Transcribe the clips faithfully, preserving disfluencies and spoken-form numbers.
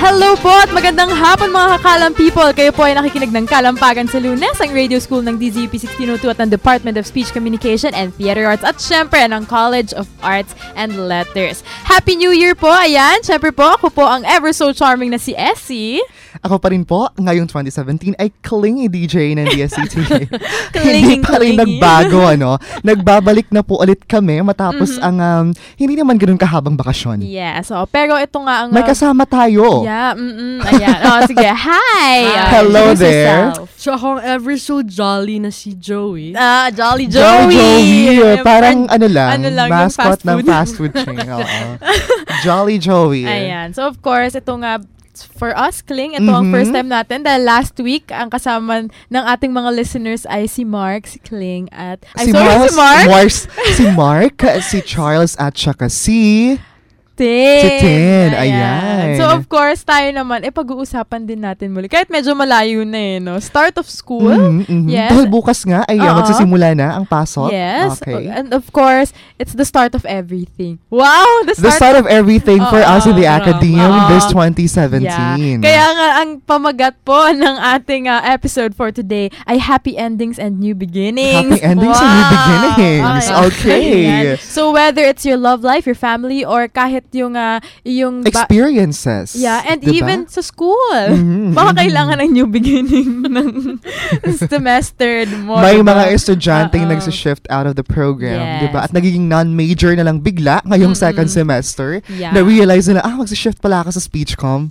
Hello po at magandang hapon mga kakalam people. Kayo po ay nakikinig ng Kalampagan sa Lunes, ang radio school ng D Z U P sixteen oh two at ng Department of Speech Communication and Theater Arts at syempre ng College of Arts and Letters. Happy New Year po! Ayan, syempre po ako po ang ever so charming na si Essie. Ako pa rin po, ngayong twenty seventeen ay clingy D J ng D S C T V. Clingy, Hindi pa rin nagbago, ano. Nagbabalik na po ulit kami matapos mm-hmm. ang um, hindi naman ganoon kahabang bakasyon. Yeah, so, pero ito nga ang... May kasama tayo. Yeah, mm-mm, ayan. Oh, sige, hi! Uh, Hello there. So, akong ever so jolly na si Joey. Ah, Jolly Joey! Joey! Joey. Parang ano lang, ano lang mascot fast ng fast food chain. Oo. Jolly Joey. Ayan. So, of course, ito nga, for us, Kling, ito mm-hmm. ang first time natin dahil last week, ang kasama ng ating mga listeners ay si Mark, si Kling, at... Si ay, sorry, Mars, si Mark? Mars, si Mark, si Charles, at saka si... Tin. Si Tin, ayan. So, of course, tayo naman, eh, pag-uusapan din natin muli. Kahit medyo malayo na eh, no? Start of school. Mm-hmm, mm-hmm. Yes. Dahil bukas nga, ay uh, magsisimula na ang pasok. Yes. Okay. And of course, it's the start of everything. Wow! The start, the start of everything for uh, us in the uh, Academe uh, this twenty seventeen. Yeah. Kaya nga, ang pamagat po ng ating uh, episode for today ay happy endings and new beginnings. Happy endings wow. and new beginnings. Okay. Ayan. So, whether it's your love life, your family, or kahit yung... Uh, yung ba- experiences. Yeah, and diba? even sa school. Mm-hmm. Baka kailangan ng new beginning ng semester mo. May diba? mga estudyanteng nagsi-shift out of the program, yes. diba? At nagiging non-major na lang bigla ngayong mm-hmm. second semester. Yeah. Na-realize nila, ah, magsi-shift pala ako sa speechcom.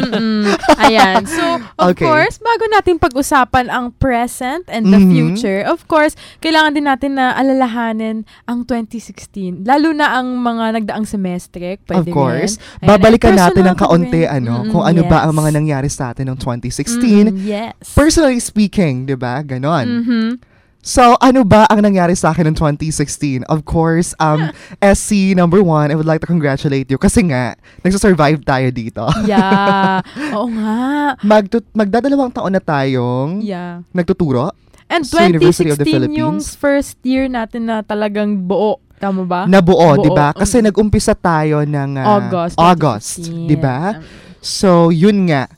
Ayan. So, of okay. course, bago natin pag-usapan ang present and the mm-hmm. future, of course, kailangan din natin na alalahanin ang twenty sixteen. Lalo na ang mga nagdaang semestre. Pwede of course. Ayan, babalikan natin ng rin. kaunti ano, mm, kung ano yes. ba ang mga nangyari sa atin noong twenty sixteen. Mm, yes. Personally speaking, 'di ba? Ganon. Mm-hmm. So, ano ba ang nangyari sa akin noong twenty sixteen? Of course, um S C number one, I would like to congratulate you kasi nga nagsu-survive tayo dito. Yeah. Oo nga. Magtut- magdadalawang taon na tayong yeah. nagtuturo. And sa University of the twenty sixteen yung Philippines. First year natin na talagang buo. Tama ba? Nabuo, Buo. 'di ba? Kasi mm. nag-umpisa tayo ng uh, August, August 'di ba? So, yun nga.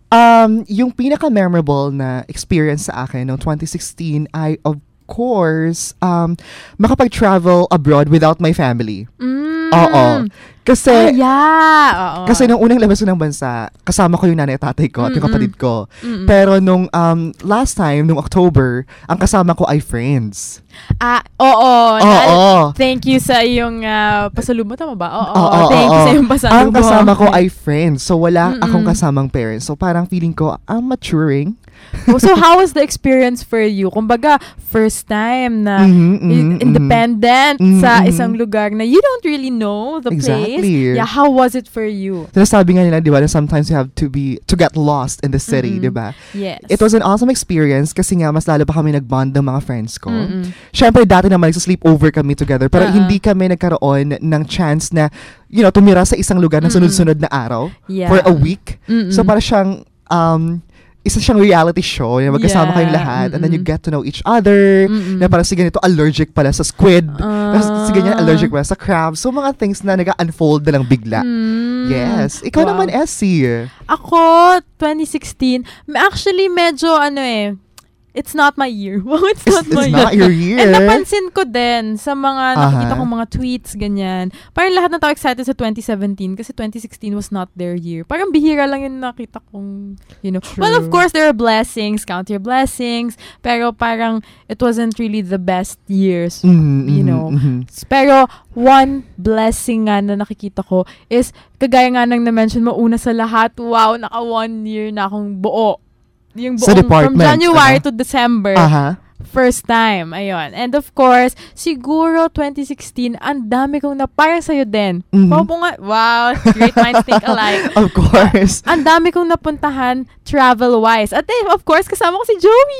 Um, yung pinaka-memorable na experience sa akin noong twenty sixteen ay of course um makapag-travel abroad without my family. Mm. Oo. Kasi, ah, yeah. Oo. kasi nung unang labas ko ng bansa, kasama ko yung nanay at tatay ko at yung kapatid ko. Mm-mm. Pero nung um, last time, nung October, ang kasama ko ay friends. Ah, oo. Oo. Thank you sa iyong uh, pasalubong. Tama ba? Oo. Oo, Thank oo, you sa oo. iyong pasalubong. Ang kasama ko ay friends. So, wala Mm-mm. akong kasamang parents. So, parang feeling ko, I'm maturing. Oh, so, how was the experience for you? Kumbaga, first time na Mm-hmm, mm-hmm, independent mm-hmm. sa isang lugar na you don't really know the exactly. place. Yeah, how was it for you? Sinasabi nga nila, di ba, na sometimes you have to be, to get lost in the city, Mm-hmm. di ba? Yes. It was an awesome experience kasi nga, mas lalo pa kami nag-bond ng mga friends ko. Mm-mm. Siyempre, dati naman, nagsa-sleepover kami together, pero Uh-uh. hindi kami nagkaroon ng chance na, you know, tumira sa isang lugar na sunod-sunod na araw Yeah. for a week. Mm-mm. So, para siyang, um, isa siyang reality show na magkasama Yeah. kayong lahat and then you Mm-mm. get to know each other. Mm-mm. Na parang si ganito allergic pala sa squid. Ah. Tapos si ganyan allergic pala sa crab. So mga things na nag-unfold na lang bigla. Mm. Yes. Ikaw Wow. naman, Essie. Ako, twenty sixteen, actually medyo ano eh, it's not my year. Wow, it's, It's, not my it's year. not your year. And napansin ko din sa mga nakikita Aha. kong mga tweets, ganyan. Parang lahat ng tao excited sa twenty seventeen kasi twenty sixteen was not their year. Parang bihira lang yung nakita kong, you know. True. Well, of course, there are blessings, count your blessings, pero parang it wasn't really the best years, Mhm, you mhm, know. mhm. Pero one blessing nga na nakikita ko is, kagaya nga nang na-mention mo, una sa lahat, wow, naka one year na akong buo. Yung Sa buong, department, from January ano? to December. Aha. First time, ayun. And of course, siguro twenty sixteen, ang dami kong na, parang sa'yo din. Mhm. Wow, po nga, wow, great minds think alike. Of course. Ang dami kong napuntahan travel-wise. At eh, of course, kasama ko si Joey.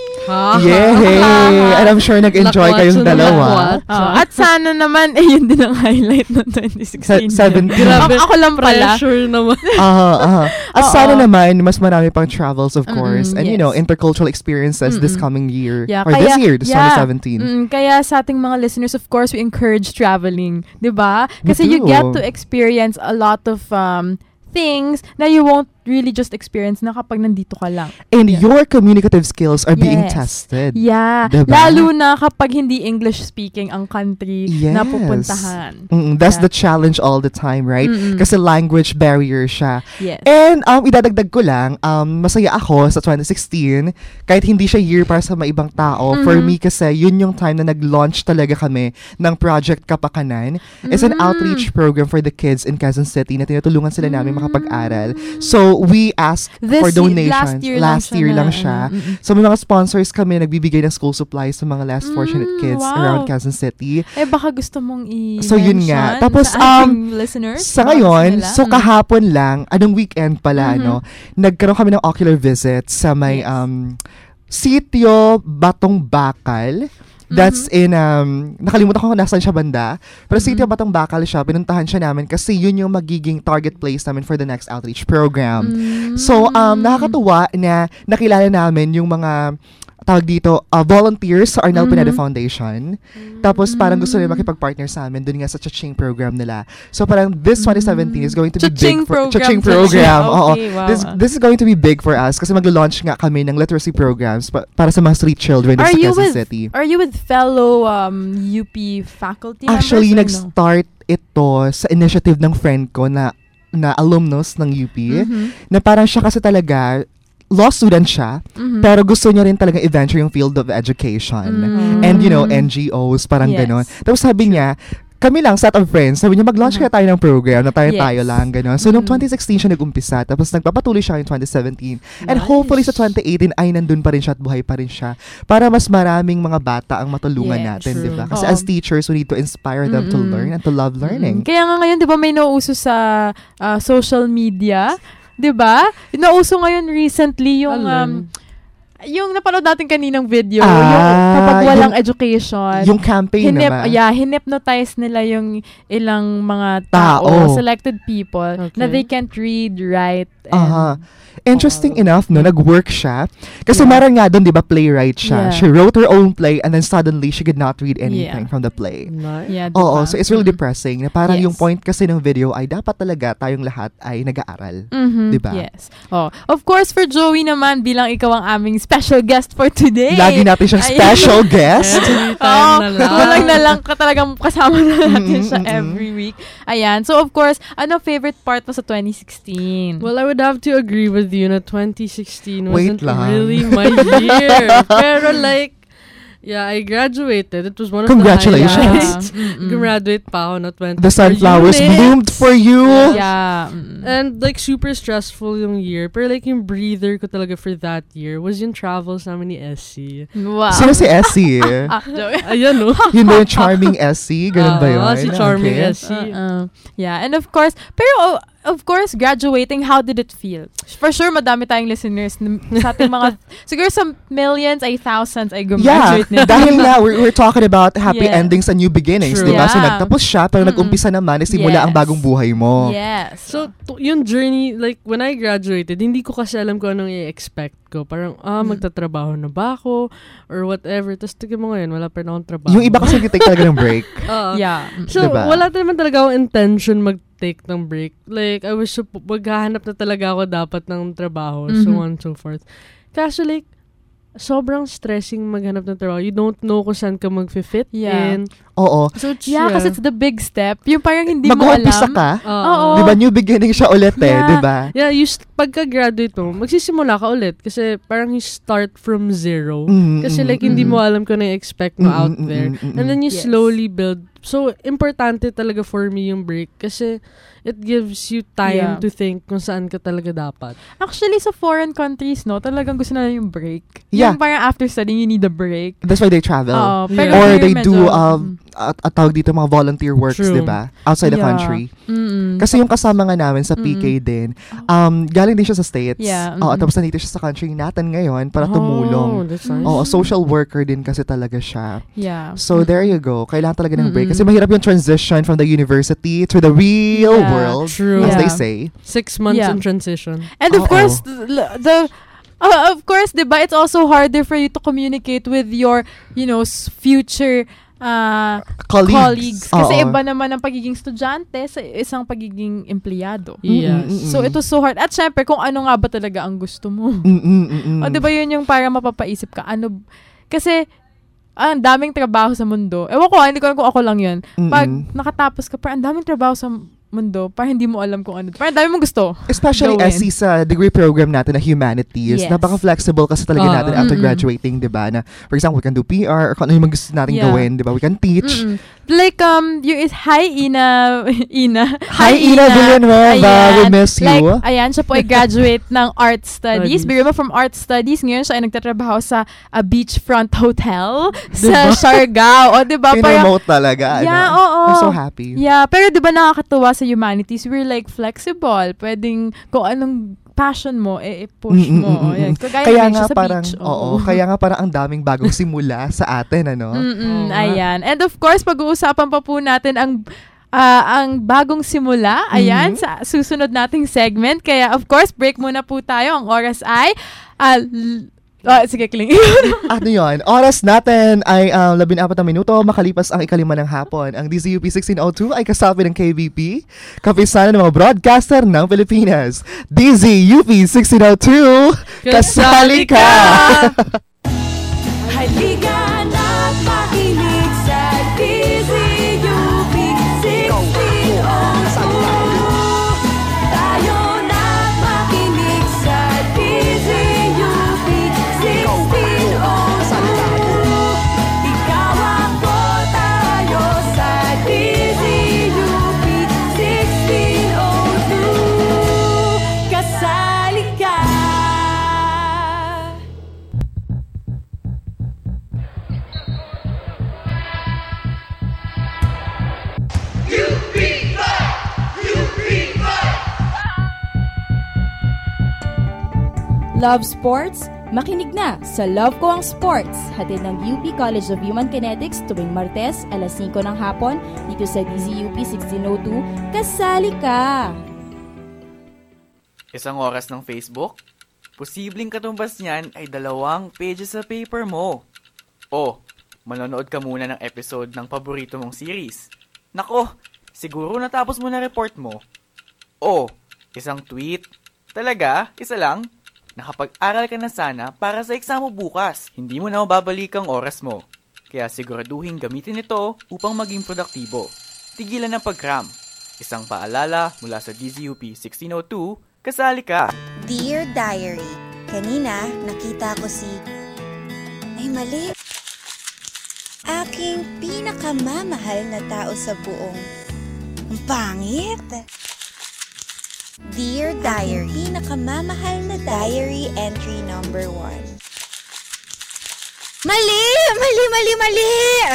Yay! And I'm sure nag-enjoy Lakwatso kayong na dalawa. lakwatso. Oh, at sana naman, eh, yun din ang highlight ng twenty sixteen. Sa- seventeen. Ako, ako lang pala. Pressure naman. Aha, aha. At Oo. sana naman, mas marami pang travels, of course. Mm-mm, And, you yes. know, intercultural experiences this Mm-mm. coming year. Yeah, or kaya- this year, this yeah, twenty seventeen. mm, kaya sa ating mga listeners, of course, we encourage traveling. 'Di ba? We Kasi you do. get to experience a lot of um, things na you won't really just experience na kapag nandito ka lang. And Yeah. your communicative skills are being Yes. tested. Yeah. Diba? Lalo na kapag hindi English speaking ang country na Yes. pupuntahan. Mm, that's Yeah. the challenge all the time, right? Mm-mm. Kasi language barrier siya. Yes. And um, idadagdag ko lang, um, masaya ako sa twenty sixteen, kahit hindi siya year para sa mga ibang tao. For Mhm. me kasi, yun yung time na nag-launch talaga kami ng Project Kapakanan. It's an Mm. outreach program for the kids in Quezon City na tinutulungan sila namin makapag-aral. So, we ask This for y- donations. last year Last lang year siya lang na, siya. mm, mm. So, may mga sponsors kami nagbibigay ng school supplies sa mga less fortunate Mm, kids wow. around Quezon City. Eh, baka gusto mong i- So, yun nga. mention Tapos, sa ating um, listeners. Sa baka ngayon, gusto nila. so Mm. kahapon lang, anong weekend pala, Mhm. no? Nagkaroon kami ng ocular visit sa may Yes. um, Sitio Batong Bakal. That's in, um, nakalimutan ko kung nasaan siya banda. Pero Sitio Mhm. Batong Bakal siya, pinuntahan siya namin kasi yun yung magiging target place namin for the next outreach program. Mm. So, um, nakakatuwa na nakilala namin yung mga tawag dito, uh, volunteers sa Arnel Mhm. Pineda Foundation. Tapos parang gusto nila makipag-partner sa amin dun nga sa Cha-Ching program nila. So parang this twenty seventeen is going to be Cha-Ching big for program. Cha-Ching Cha-Ching. program. Oo. Okay, wow. This this is going to be big for us kasi maglo-launch nga kami ng literacy programs pa- para sa mga street children Are sa you Quezon with City. Are you with fellow um U P faculty Actually, members or no? nag-start ito sa initiative ng friend ko na na alumnus ng U P Mhm. na parang siya kasi talaga law student siya, Mhm. pero gusto niya rin talaga i-venture yung field of education. Mm. And you know, N G Os, parang Yes. ganon. Tapos sabi niya, kami lang, set of friends, sabi niya, mag-launch Uh-huh. kaya tayo ng program na tayo-tayo Yes. lang, ganon. So, noong Mm. twenty sixteen siya nag-umpisa, tapos nagpapatuloy siya in twenty seventeen. And Nice. hopefully sa twenty eighteen ay nandun pa rin siya at buhay pa rin siya para mas maraming mga bata ang matulungan Yes, natin, true. di ba? Kasi Oo. as teachers, we need to inspire them to Mm-mm. learn and to love learning. Mm. Kaya nga ngayon, 'di ba, may nauuso sa ah, social media, 'di ba? Nauuso ngayon recently yung um, yung napanood natin kaninang video, Ah, yung kapag walang yung- education. Yung campaign Hinip, naman. yeah, hinipnotize nila yung ilang mga Tao. tao, selected people, na Okay. they can't read, write, and Aha. Interesting all. enough, no, nag-work siya. Kasi Yeah. meron nga doon, di ba, playwright siya. Yeah. She wrote her own play and then suddenly she could not read anything Yeah. from the play. Nice. yeah, diba? Oo, so it's really Mm. depressing na parang Yes. yung point kasi ng video ay dapat talaga tayong lahat ay nag-aaral. Mhm, Diba? Yes. Oh, of course, for Joey naman, bilang ikaw ang aming special guest for today. Lagi natin siyang Ay- special guest. Every Oo, time na lang. kulang na lang ka talagang kasama na natin Mm-mm, siya mm-mm. every week. Ayan. So, of course, ano favorite part mo sa twenty sixteen? Well, I would have to agree with you na twenty sixteen Wait wasn't lang. really my year. Pero like, yeah, I graduated. It was one of Congratulations. the highlights. Graduate pa ako na twenty. The sunflowers bloomed for you. Yeah. mm. And like super stressful yung year. Pero like yung breather ko talaga for that year was yung travels namin ni Essie. Wow. Sino si Essie? Ah, Joey. Ayan no. Yun ba yung charming Essie? Ganun ba yun? Ah, si charming Okay. Essie. Uh-uh. Yeah, and of course, pero oh, of course, graduating, how did it feel? For sure, madami tayong listeners na- sa ating mga, siguro sa millions ay thousands ay Yeah, gumraduate nito. dahil nga, we're, we're talking about happy Yeah. endings and new beginnings, True. di ba? So, Yeah. nagtapos siya, pero Mm-mm. nag-umpisa naman, simula Yes. ang bagong buhay mo. Yes. So, t- yung journey, like, when I graduated, hindi ko kasi alam kung anong i-expect ko. Parang, ah, Mm. magtatrabaho na ba ako? Or whatever. Tapos, tignan mo ngayon, wala pa rin akong trabaho. Yung iba kasi nag-take talaga ng break. Oo. yeah. mm. So, Diba? wala naman talaga akong intention mag-take ng break. Like, I was, supp- maghahanap na talaga ako dapat ng trabaho, so Mhm. on and so forth. Kaso, like, sobrang stressing maghanap ng trabaho. You don't know kung saan ka mag-fit Yeah. in. Oo. So, Yeah, kasi it's the big step. Yung parang hindi mo Mag-uumpisa alam. ka. Oo. Di ba? New beginning siya ulit eh. Yeah. Di ba? Yeah, you st- pagka-graduate mo, magsisimula ka ulit kasi parang you start from zero. Mm, Kasi mm, like, hindi mm. mo alam kung ano expect mo Mm, out mm, there. mm, mm, And then you Yes. slowly build. So, importante talaga for me yung break kasi it gives you time Yeah. to think kung saan ka talaga dapat. Actually, sa foreign countries, no, talagang gusto na yung break. Yeah. Yung parang after studying, you need a break. That's why they travel. Oo, Yeah. pero Or here they medyo- do, um, at, at tawag dito, mga volunteer works, True. di ba? Outside the Yeah. country. Mm-mm. Kasi yung kasama nga namin sa P K Mm-mm. din, um, galing din siya sa States. Yeah, Oo, mm-mm. tapos nandito siya sa country natin ngayon para Oh, tumulong. that's nice. Oo, social worker din kasi talaga siya. Yeah. So, there you go. Kailangan talaga ng break. Mm-mm. Kasi mahirap yung transition from the university to the real Yeah, world, true. as Yeah. they say. Six months Yeah. in transition. And of Oo. course, the, the uh, of course, diba, it's also harder for you to communicate with your, you know, s- future ah, Colleagues. colleagues. Kasi Oo. iba naman ang pagiging estudyante sa isang pagiging empleyado. Yes. Mm-mm. So, it was so hard. At syempre, kung ano nga ba talaga ang gusto mo. Mm-mm-mm. O, di ba yun yung para mapapaisip ka? Ano, kasi, ah, ang daming trabaho sa mundo. Ewan ko, hindi ko alam kung ako lang yun. Pag Mm-mm. nakatapos ka, parang ang daming trabaho sa mundo, parang hindi mo alam kung ano. Parang ang dami mong gusto. Especially Gawin. S C sa degree program natin na humanities. Yes. Napaka-flexible kasi talaga Ah. natin after Mm-mm. graduating, di ba? Na, for example, we can do P R or kung ano yung gusto natin Yeah. gawin, di ba? We can teach. Mm-mm. Like, um, you is, hi, Ina, Ina. Hi, Ina Villanueva. We Ayan. miss you. Like, ayan, siya po ay graduate ng art studies. Studies. Bigyan mo from art studies. Ngayon, siya ay nagtatrabaho sa a beachfront hotel sa Diba? Siargao. O, diba? Parang, Pinomote talaga. yeah, ano? oo. I'm so happy. yeah, pero diba nakakatuwa sa humanities, we're like flexible. Pwedeng kung anong passion mo, eh, i-push Mm, mm, mo. mm, mm, Ayan. mm. Kagaya Kaya naman nga siya sa parang, beach. oo, kaya nga parang ang daming bagong simula sa atin, ano? Mm-mm, Oo nga. ayan. And of course, pag-uusapan pa po natin ang ah, ang bagong simula, ayan, Mhm. sa susunod nating segment. Kaya of course, break muna po tayo. Ang oras ay, ah, l- oh, sige, Kling. Ano yun? Oras natin ay uh, labing apat na minuto makalipas ang ikalima ng hapon. Ang D Z U P sixteen oh two ay kasapi ng K B P, kapisanan ng mga broadcaster ng Pilipinas. D Z U P sixteen oh two, kasali ka! Halika na't makinig sa D Z U P sixteen oh two. Tayo na't makinig sa D Z U P sixteen oh two. Ikaw ako, tayo sa D Z U P sixteen oh two. Kasali ka! Love sports? Makinig na sa Love Ko Ang Sports, hatid ng U P College of Human Kinetics tuwing Martes, alas singko ng hapon, dito sa D Z U P sixteen oh two. Kasali ka! Isang oras ng Facebook? Posibleng katumbas niyan ay dalawang pages sa paper mo. O, manonood ka muna ng episode ng paborito mong series. Nako, siguro natapos mo na report mo. O, isang tweet? Talaga? Isa lang? Nakapag-aral ka na sana para sa exam mo bukas. Hindi mo na mababalik ang oras mo. Kaya siguraduhin gamitin ito upang maging produktibo. Tigilan ng pag-cram. Isang paalala mula sa D Z U P sixteen oh two, kasali ka. Dear Diary, kanina nakita ko si... Ay, mali. Aking pinakamamahal na tao sa buong... Ang pangit. Dear Diary, aking pinakamamahal na diary entry number one. Mali! Mali, mali, mali!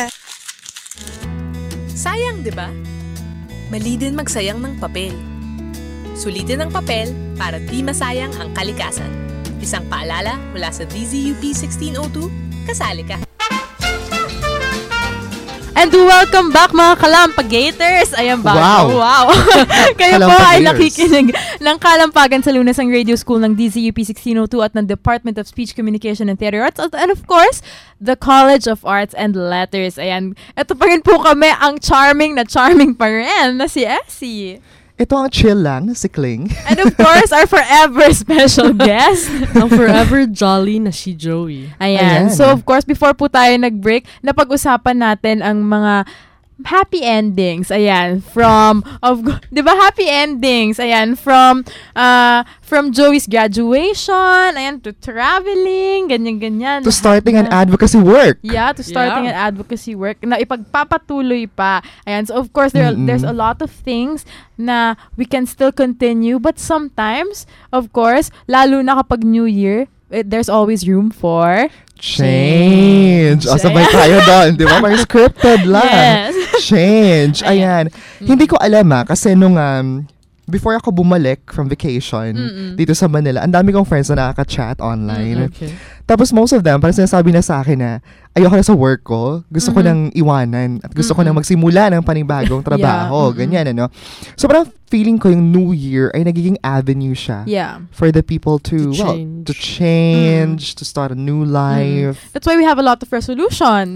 Sayang, di ba? Mali din magsayang ng papel. Sulitin ang papel para di masayang ang kalikasan. Isang paalala mula sa D Z U P sixteen oh two, kasali ka. And welcome back mga Kalampagators! Ayan ba? Wow. Wow. Kayo po ay Kalampagators. nakikinig ng Kalampagan sa Lunes ang Radio School ng D Z U P sixteen oh two at ng Department of Speech Communication and Theater Arts at, and of course, the College of Arts and Letters. Ayan. Ito pa rin po kami ang charming na charming pa rin na si Essie. Ito ang chill lang na si Kling. And of course, our forever special guest. Ang forever jolly na si Joey. Ayan. Ayan. So, of course, before po tayo nag-break, napag-usapan natin ang mga happy endings. Ayan. From, of, di ba, happy endings. Ayan. From, uh, from Joey's graduation, ayan, to traveling, ganyan-ganyan. To starting an Lahat na. advocacy work. Yeah, to starting Yeah. an advocacy work na ipagpapatuloy pa. Ayan, so of course, there are, Mm-mm. there's a lot of things na we can still continue, but sometimes, of course, lalo na kapag New Year, it, there's always room for Change. O, sabay tayo doon. Di ba? May scripted lang. Yes. Change. Ayan. Ayan. Hindi ko alam ah, kasi nung um, before ako bumalik from vacation Mm-mm. dito sa Manila, ang dami kong friends na nakaka-chat online. Okay. Tapos most of them, parang sinasabi na sa akin na ayoko na sa work ko, gusto ko Mhm. nang iwanan at gusto ko Mm-mm. nang magsimula ng panibagong trabaho. Mm-mm. Ganyan, ano. So parang feeling ko yung New Year ay nagiging avenue siya Yeah. for the people to, To well, change. to change, to start a new life. That's why we have a lot of resolutions.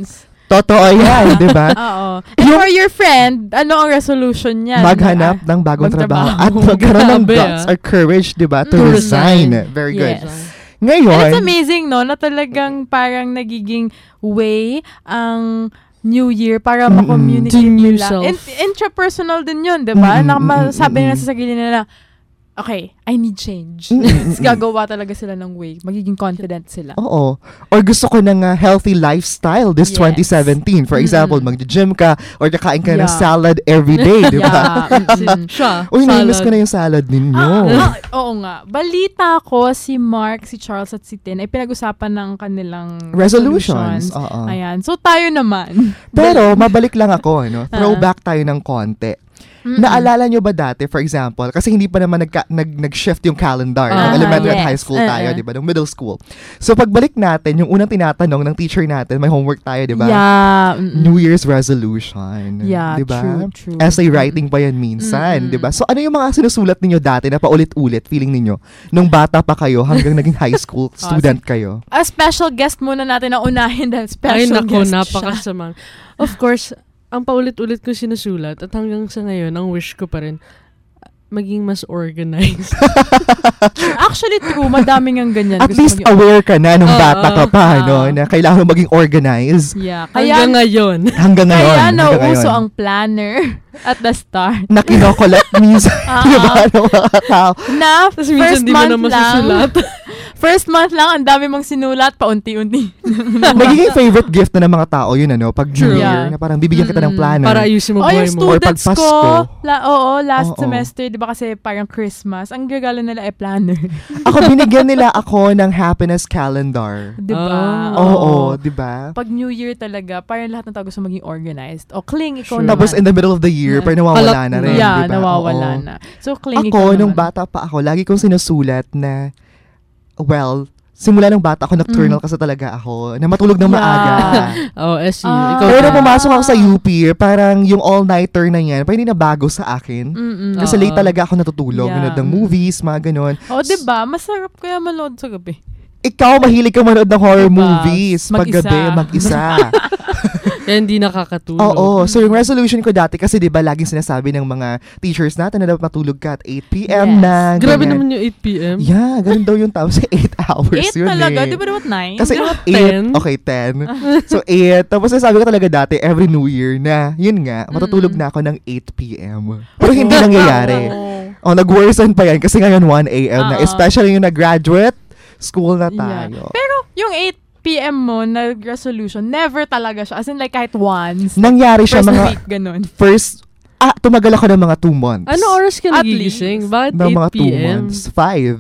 Totoo yan, di ba? Oo. And for your friend, ano ang resolution niya? Maghanap ng bagong trabaho at Magtrabaho. magkaroon ng Grabe, guts ah. or courage, di ba? To Mm. resign. Very good. Yes. Ngayon, And it's amazing, no, na talagang parang nagiging way ang New Year para Mm-mm. ma-communicate To nila. yourself. And intrapersonal din yun, di ba? Mm-mm, Na masabi mm-mm. nila sa sarili nila, okay, I need change. Mm-mm. Tapos gagawa talaga sila ng way. Magiging confident sila. oo. Or gusto ko ng uh, healthy lifestyle this Yes. twenty seventeen. For example, Mm-mm. mag-gym ka or kakain ka ng Yeah. salad every day, di ba? Yeah. Mm-mm. Siya. Uy, namiss salad. ko na yung salad ninyo. Ah, ah, oo nga. Balita ko, si Mark, si Charles at si Tin ay pinag-usapan ng kanilang Resolutions. Oo. Ayan. So, tayo naman. Pero, mabalik lang ako, no? Throwback tayo ng konti. Mm-mm. Naalala nyo ba dati, for example, kasi hindi pa naman nagka, nag, nag-shift yung calendar ng Ah, elementary at yes. high school tayo, Uh-uh. di ba? Ng middle school. So, pagbalik natin, yung unang tinatanong ng teacher natin, may homework tayo, di ba? Yeah. mm-mm. New Year's resolution. Yeah, di ba? true, true. Essay writing pa yan minsan, Mm-mm. di ba? So, ano yung mga sinusulat ninyo dati na paulit-ulit, feeling ninyo, nung bata pa kayo hanggang naging high school student kayo? A special guest muna natin ang unahin dahil Ay, special nako, guest siya. napakasama. Of course, ang paulit-ulit ko sinusulat at hanggang sa ngayon, ang wish ko pa rin, maging mas organized. Actually, true. Madaming ang ganyan. At Gusto least maging- aware ka na nung Oo, bata ka pa, oo. no? Na kailangan mo maging organized. Yeah. Hanggang Kaya, ngayon. Hanggang ngayon. kaya hanggang nauuso ngayon. ang planner at the start. Na kinokollect minsan, Ah. di ba, ng mga tao. Na, Tapos minsan first di mo na month lang. masusulat. First month lang, ang dami mong sinulat, paunti-unti. Nagiging favorite gift na ng mga tao yun, ano? Pag New True. Year, Yeah. na parang bibigyan kita ng Mm-mm. planner. Para ayusin mo Oh, buhay yung mo. Or students pag ko, Pasko. la, oo, last Oo. semester, di ba kasi parang Christmas, ang gagalo nila ay planner. Ako, binigyan nila ako ng happiness calendar. Di ba? Ah. Oo, di ba? Pag New Year talaga, parang lahat ng tao gusto maging organized. O, cling, ikaw Sure. naman. Tapos in the middle of the year, Yeah. parang nawawala Kalat na na. rin, yeah, di ba? nawawala Oo. na. So, cling, Ako, ikaw nung naman. bata pa ako, lagi kong sinusulat na, well, simula nung bata ako, nocturnal kasi talaga ako, na matulog ng Yeah. maaga. Oh, S U. Ah. Ikaw Pero ba? nung pumasok ako sa U P, parang yung all-nighter na yan, parang hindi na bago sa akin. Mm-mm. Kasi Oo. late talaga ako natutulog. Yeah. Nanood ng movies, mga ganun. O, di ba? Masarap kaya manood sa gabi. Ikaw, mahilig ka manood ng horror Diba? movies. Pag Mag-isa. gabi, mag-isa. Kaya hindi nakakatulog. Oo. So, yung resolution ko dati, kasi di ba laging sinasabi ng mga teachers natin na dapat matulog ka at eight p.m. Yes. na. Grabe ganyan. naman yung eight p.m. Yeah, ganun daw yung tao sa eight hours. Eight yun talaga. eh. Di ba dapat nine? Kasi Dapat eight, ten. okay, ten. So, eight. Tapos sabi ko talaga dati, every New Year na, yun nga, matutulog Mm-mm. na ako ng eight p.m. Pero hindi nangyayari. Oo. Oh, nag-worsen pa yan kasi ngayon one a.m. na. Oo. Especially yung nag-graduate, school na Yeah. tayo. Pero, yung eight p.m. mo na resolution, never talaga siya. As in, like, kahit once. Nangyari siya First mga week, ganun. first, ah, tumagal ako ng mga two months. Ano oras ka At nagigising? least. Bakit Ng mga eight two p.m.? months. Five.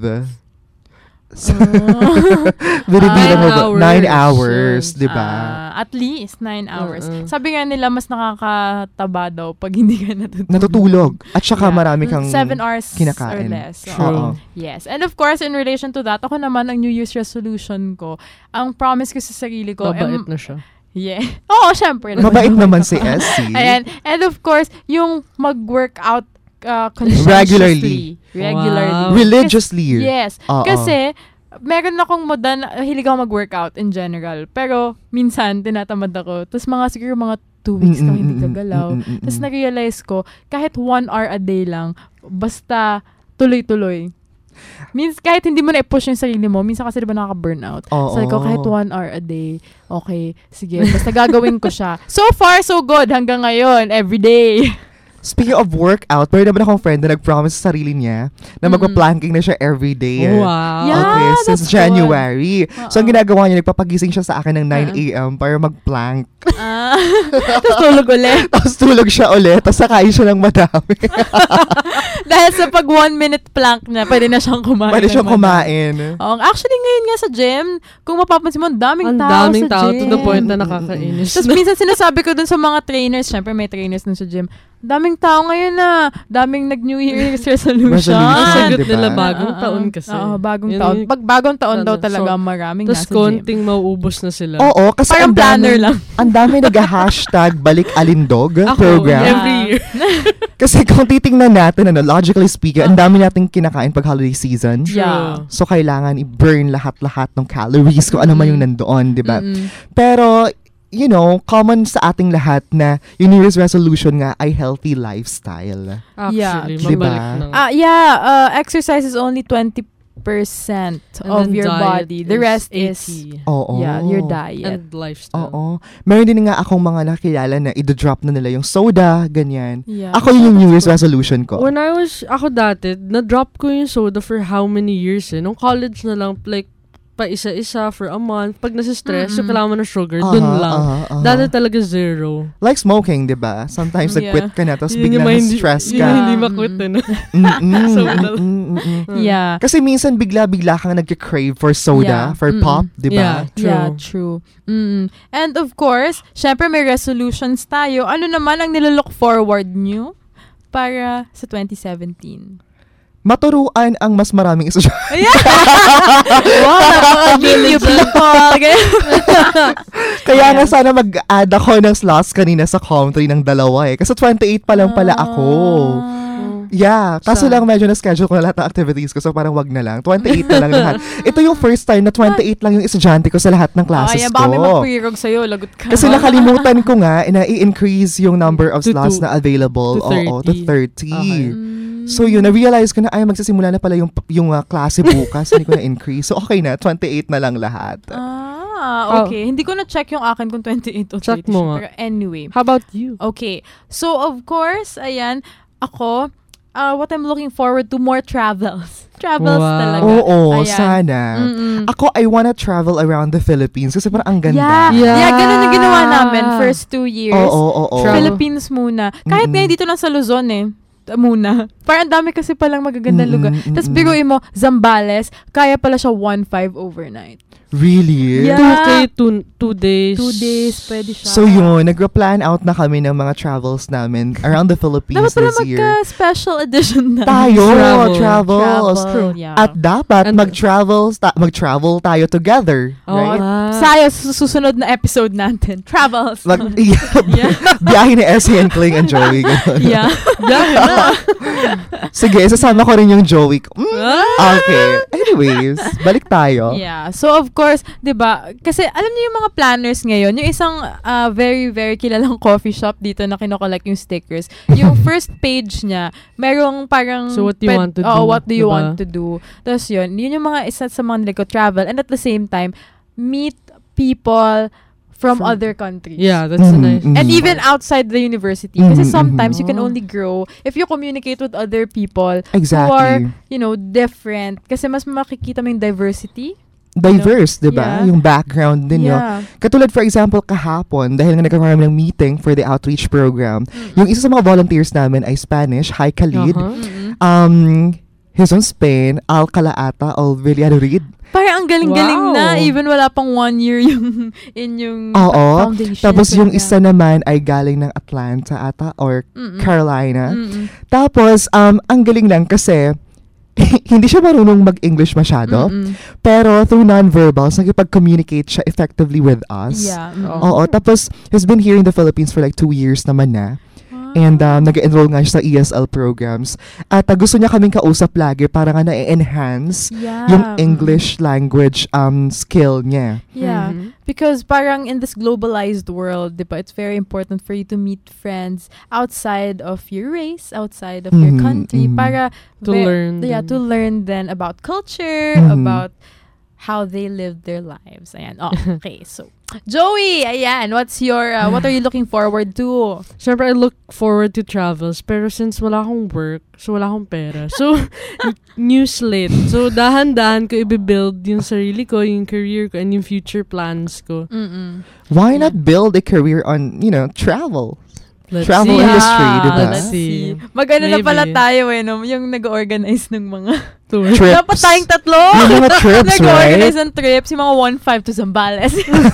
So, Oh. binibilang mo Nine ba? hours. Nine hours, Yes. di ba? Ah, at least nine hours. Oo. Sabi nga nila, mas nakakataba daw pag hindi ka natutulog. Natutulog. At saka Yeah. marami kang Seven hours kinakain. or less. True. Oo. Yes. And of course, in relation to that, ako naman, ang New Year's resolution ko, ang promise ko sa sarili ko, Mabait em- na siya. yeah. Oo, syempre. Mabait naman si S C. Ayan. And of course, yung mag-workout uh, Regularly. conscientiously. Regularly. Wow. Religiously. Yes. Oo. Kasi, meron akong moda na hilig ako mag-workout in general. Pero, minsan, tinatamad ako. Tapos mga siguro mga two weeks Mm, na mm, hindi mm, ka mm, galaw. mm, mm, mm, Tapos mm. na-realize ko, kahit one hour a day lang, basta tuloy-tuloy. Means kahit hindi mo na-push yung sarili mo, minsan kasi diba nakaka-burnout. Oo. Sabi ko, kahit one hour a day, okay, sige, basta gagawin ko siya. So far, so good. Hanggang ngayon, every day. Speaking of workout, meron naman akong friend na nag-promise sa sarili niya na Mm-mm. magpa-planking na siya every day. Wow. Yeah. Okay, since that's January. good. So, ang Oo. ginagawa niya, nagpapagising siya sa akin ng nine Uh-uh. a.m. para mag-plank. Ah. Tapos tulog ulit. Tapos tulog siya ulit, tapos sakain siya ng madami. Dahil sa pag one minute plank niya, pwede na siyang kumain. Pwede ng siyang madami. kumain. Oo, actually, ngayon nga sa gym, kung mapapansin mo, ang daming Ang tao daming sa tao gym. to the point na nakakainis. Tapos minsan sinasabi ko dun sa mga trainers, syempre may trainers dun sa gym, daming tao ngayon na, daming nag-New Year's resolution. Resolution, Sagot diba? nila bagong Oo, taon kasi. Oo, bagong Yun taon. yung- Pag bagong taon daw ano, talaga so, maraming Tapos nasa gym. konting mauubos na sila. Oo, kasi Parang ang dami, planner lang. ang dami nag-hashtag balik alindog Ako, program. every year. Kasi kung titingnan natin, ano, logically speaking, ang dami nating kinakain pag holiday season. Yeah. So, kailangan i-burn lahat-lahat ng calories kung ano man yung nandoon, di ba? Mm-mm. Pero, you know, common sa ating lahat na yung New Year's resolution nga ay healthy lifestyle. Actually, Yeah. mabalik Diba? na. Ah, yeah, uh, exercise is only twenty percent And of then your diet body. The rest is, eighty. Oo. yeah, your diet. And lifestyle. Oo. Meron din nga akong mga nakilala na i-drop na nila yung soda, ganyan. Yeah. Ako yun yung New Year's resolution ko. When I was, ako dati, na-drop ko yung soda for how many years eh. Nung college na lang, like, pa isa-isa for a month. Pag nasa-stress, Mm-mm. so kailangan mo ng sugar, Aha, dun lang. aha, aha. Dati talaga zero. Like smoking, di ba? Sometimes Yeah. nag-quit ka na, tapos Yun biglang yung mga hindi- stress yun ka. yung hindi Mm. makwit eh, no? Mm-mm, Soda lang. mm-mm, mm-mm. Yeah. Kasi minsan bigla-bigla kang nagka-crave for Yeah. soda, for Mm-mm. pop, di ba? Yeah. Yeah, true. Mm. And of course, syempre may resolutions tayo. Ano naman ang nilook forward nyo para sa twenty seventeen? Maturuan ang mas maraming estudyante. Wow, napaka-meet you people. Kaya nga Yeah. sana mag-add ako ng slots kanina sa country ng dalawa eh. Kasi twenty-eight pa lang pala ako. Yeah. Kaso Sa- lang medyo na-schedule ko na lahat ng activities ko. So parang wag na lang. twenty-eight na lang lahat. Ito yung first time na twenty-eight lang yung estudyante ko sa lahat ng classes Ayan, ko. baka may magpirog sa'yo. Lagot ka. Kasi nakalimutan ko nga na i-increase yung number of To slots two. na available. To Oo, to thirty. thirty. Okay. Mm. So yun, na-realize ko na ay magsisimula na pala yung yung uh, klase bukas. Hindi ko na-increase. So okay na, twenty-eight na lang lahat. Ah, okay. Hindi ko na-check yung akin kung twenty-eight o Check thirty. mo nga. Pero anyway. How about you? Okay. So, of course, ayan, ako, uh, what I'm looking forward to, more travels. Travels Wow. talaga. Oo, Ayan. sana. Mm-mm. Ako, I wanna travel around the Philippines kasi parang ang ganda. Yeah. Yeah. yeah, ganun yung ginawa namin first two years. Oo, oo, oo. Travel. Philippines muna. Kahit Mm-mm. ngayon dito lang sa Luzon eh. t- Muna. Parang dami kasi palang magagandang Mm-mm, lugar. Tapos mm-mm. biruin mo, Zambales, kaya pala siya one five overnight. Really? Yeah. Two, okay, two, two days. Two days, pwede siya. So yun, nagpa-plan out na kami ng mga travels namin around the Philippines Dapat pala this year. magka-special edition na. Tayo, Travel. travels. Travel, yeah. At dapat And- mag-travels, ta- mag-travel tayo together. Oh, Right? Ah. Sayo, sa susunod na episode natin. Travels. Mag- Yeah. Biyahe ni Essie and Kling and Joey. ganun. yeah. Sige, sasama ko rin yung Joey ko. Mm, Ah! okay. Anyways, balik tayo. Yeah. So, of course, di ba, kasi alam niyo yung mga planners ngayon, yung isang ah, very, very kilalang coffee shop dito na kinokollect yung stickers, yung first page niya, merong parang... So, what do you pwed- want to Oo, do? what do you Diba? want to do? Tapos yun, yun yung mga isa sa mga nila ko, travel, and at the same time, meet people from, From- other countries. Yeah, that's a Mhm, nice. mhm. And even outside the university. Kasi Mhm, sometimes mhm. you can only grow if you communicate with other people Exactly. who are, you know, different. Kasi mas makikita mo yung diversity. Diverse, di ba? Yeah. Yung background din yun. Yeah. Katulad, for example, kahapon, dahil nga nagkakaroon ng meeting for the outreach program, yung isa sa mga volunteers namin ay Spanish. Hi, Khalid. Uh-huh. Mm-mm. Um, he's on Spain. Al Calaata, Al Villariid. Parang ang galing-galing Wow. na. Even wala pang one year yung in yung Oo. foundation. Tapos yung Yeah. isa naman ay galing ng Atlanta ata or Mm-mm. Carolina. Mm-mm. Tapos, um, ang galing lang kasi hindi siya marunong mag-English masyado. Mm-mm. Pero through non-verbals, nagipag-communicate siya effectively with us. Yeah. mm-mm. Oo. Tapos, he's been here in the Philippines for like two years naman na. And um, nag-enroll nga siya sa E S L programs. At uh, gusto niya kaming kausap lagi para nga na-enhance Yeah. yung English language um skill niya. Yeah. Mhm. Because parang in this globalized world, diba, it's very important for you to meet friends outside of your race, outside of your Mhm, country, mhm. para To ve- learn Yeah, din. to learn then about culture, Mhm. about how they live their lives. Ayan. Oh, okay. So, Joey, ayan, what's your uh, what are you looking forward to? Siyempre, I look forward to travels. Pero since wala akong work, so wala akong pera. So, new slate. So, dahan-dahan ko i-build yung sarili ko, yung career ko, and yung future plans ko. Mm-mm. Why not build a career on, you know, travel? Let's Travel see. industry, Yeah, diba? Let's See. see. Mag-ano na Maybe. pala tayo eh, no? Yung nag-organize ng mga... Tour. Trips. Dapat tayong tatlo! Yung mga trips, Nag-organize right? ng trips, yung mga one five to Zambales.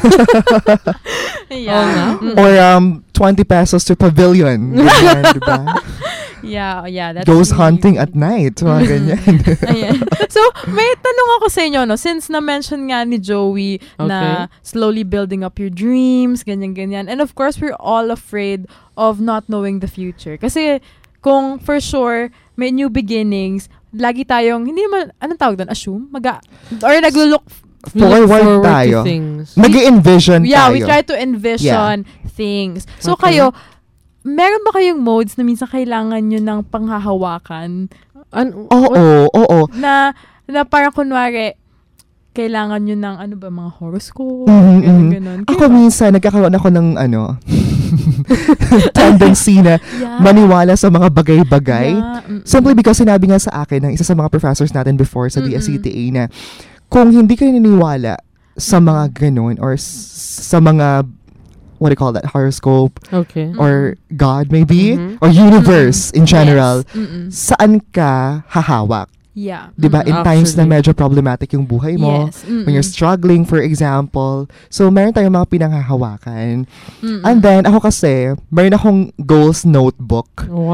Oo yeah. nga. Mm. Or um twenty pesos to pavilion. Ganyan, diba? Yeah, yeah. That's Goes really- hunting at night. Mga ganyan. Ayan. So, may tanong ako sa inyo, no? Since na-mention nga ni Joey na slowly building up your dreams, ganyan-ganyan. And of course, we're all afraid of not knowing the future. Kasi kung for sure may new beginnings, lagi tayong, hindi naman, anong tawag doon? Assume? Mag- or naglo-look We look forward, forward tayo. to things. Nag-envision Yeah, tayo. we try to envision things. So Okay. kayo, meron ba kayong modes na minsan kailangan nyo ng panghahawakan? An- Oo, oo. Na, na parang kunwari, kailangan nyo ng ano ba, mga horoscope, Mhm, ganun, mhm. ganun. Ako minsan, nagkakaroon ako ng ano, tendency na Yeah. maniwala sa mga bagay-bagay. Yeah, mm-mm. Simply because sinabi nga sa akin ng isa sa mga professors natin before sa D S C T A na kung hindi ka naniniwala sa mga ganun or s- sa mga what do you call that, horoscope Okay. or God maybe Mhm. or universe in general, Yes. Mm-mm. saan ka hahawak? Yeah. 'Di ba? In Mm, times na actually. medyo problematic yung buhay mo, Yes. Mm-mm. when you're struggling, for example. So, meron tayong mga pinanghahawakan. Mm-mm. And then, ako kasi, meron akong goals notebook.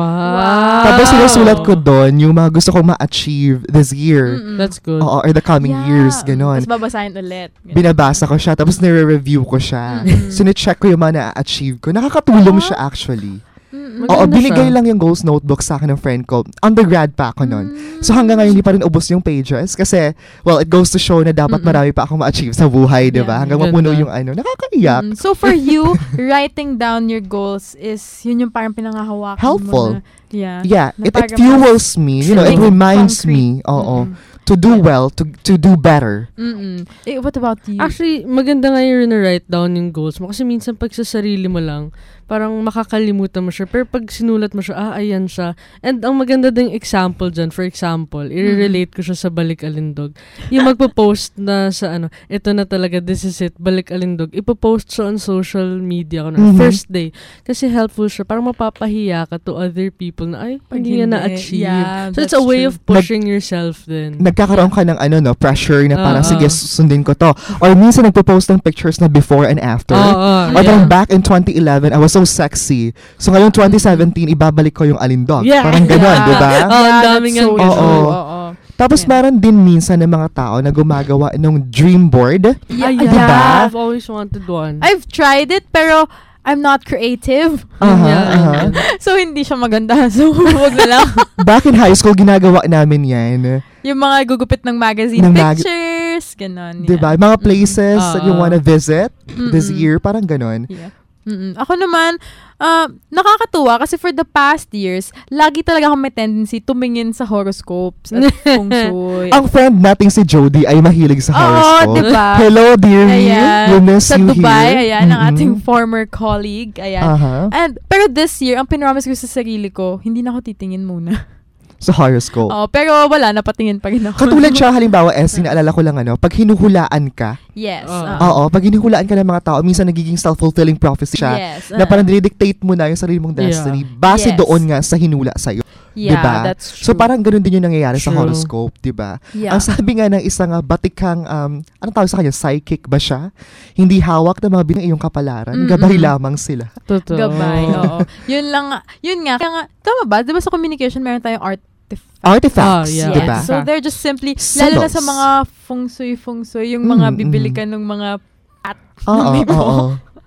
Wow. Tapos, sinusulat ko doon yung mga gusto kong ma-achieve this year. Mm-mm. That's good. Oo, or the coming Yeah. years, ganon. Tapos babasahin ulit. Ganun. Binabasa ko siya, tapos nire-review ko siya. Mm-mm. So, check ko yung mga na-achieve ko. Nakakatulong Ah. siya actually. Mm-mm. Oo, Maganda binigay siya. lang yung goals notebook sa akin ng friend ko. Undergrad pa ako nun. Mm. So hanggang ngayon, hindi pa rin ubos yung pages. Kasi, well, it goes to show na dapat Mm-mm. marami pa akong ma-achieve sa buhay, di ba? Yeah. Hanggang mapuno Ganda. yung ano. Nakakaiyak. Mm, so for you, writing down your goals is yun yung parang pinangahawakan Helpful. mo na. Yeah. Yeah, Na it, it parang fuels me. You know, it Make it reminds concrete. me, oo, Mm-mm. to do well, to to do better. Mm-mm. Eh, what about you? Actually, maganda nga yung na-write down yung goals mo. Kasi minsan pag sa sarili mo lang, parang makakalimutan mo siya. Pero pag sinulat mo siya, ah, ayan siya. And ang maganda ding example dyan, for example, i-relate ko siya sa Balik Alindog. Yung magpo-post na sa ano, ito na talaga, this is it, Balik Alindog. Ipo-post siya on social media ko na, Mhm. first day. Kasi helpful siya. Parang mapapahiya ka to other people na, ay, Pag hindi niya hindi. na-achieve. Yeah, So it's that's a way true. of pushing yourself din. Nagkakaroon ka ng ano, no, pressure na parang, Oo. sige, susundin ko to. Or minsan nagpo-post ng pictures na before and after. Oo, oo, Or yeah. parang back in twenty eleven, I was so sexy. So ngayon twenty seventeen, ibabalik ko yung alindog. Yeah. Parang ganon, Yeah. di ba? Oh, ang Yeah, daming that's so ang Oo. true. Oo. Tapos Yeah. meron din minsan ng mga tao na gumagawa ng dream board. Yeah, Ay, Diba? yeah. I've always wanted one. I've tried it, pero I'm not creative. Aha, Yeah. aha. So, hindi siya maganda. So, wag na lang. Back in high school, ginagawa namin yan. Yung mga gugupit ng magazine Ng mag- pictures, ganon. Di ba? Mga places Mm-mm. that you Oo. wanna visit this Mm-mm. year, parang ganon. Yeah. Mm-mm. Ako naman, uh, nakakatuwa kasi for the past years, lagi talaga akong may tendency tumingin sa horoscopes at feng shui. Ang friend nating si Jody ay mahilig sa Oo, horoscope. diba? Hello, dearie. Ayan. We miss Sa you Dubai, here. ayan, ang Mm-mm. ating former colleague. Ayan. Aha. And, pero this year, ang pinromise ko sa sarili ko, hindi na ako titingin muna. Sa horoscope. Oh, pero wala, napatingin pa rin ako. Katulad siya, halimbawa, S, naalala ko lang ano, pag hinuhulaan ka, Yes. Oo. uh, oo, pag hinuhulaan ka ng mga tao, minsan nagiging self-fulfilling prophecy siya. Yes. Na uh, parang dinidictate mo na yung sarili mong Yeah. destiny base Yes. doon nga sa hinula sa'yo. yeah, diba? that's true. So parang ganun din yung nangyayari sa True. horoscope, di ba? yeah. Ang sabi nga ng isang uh, batikang, um, anong tawag sa kanya, psychic ba siya? Hindi hawak ng mga binang iyong kapalaran, Mm-mm. gabay lamang sila. Totoo. Gabay, oo. Yun lang, nga- yun nga. Kaya nga, tama ba? Di ba sa communication, meron tayong artifact? Artifacts, Ah, yeah. di ba? Yes. So they're just simply, lalo na sa Symbols. mga feng shui, feng shui, yung mga Mm, bibili mm. ka ng mga at, Oo, Di ba? oo.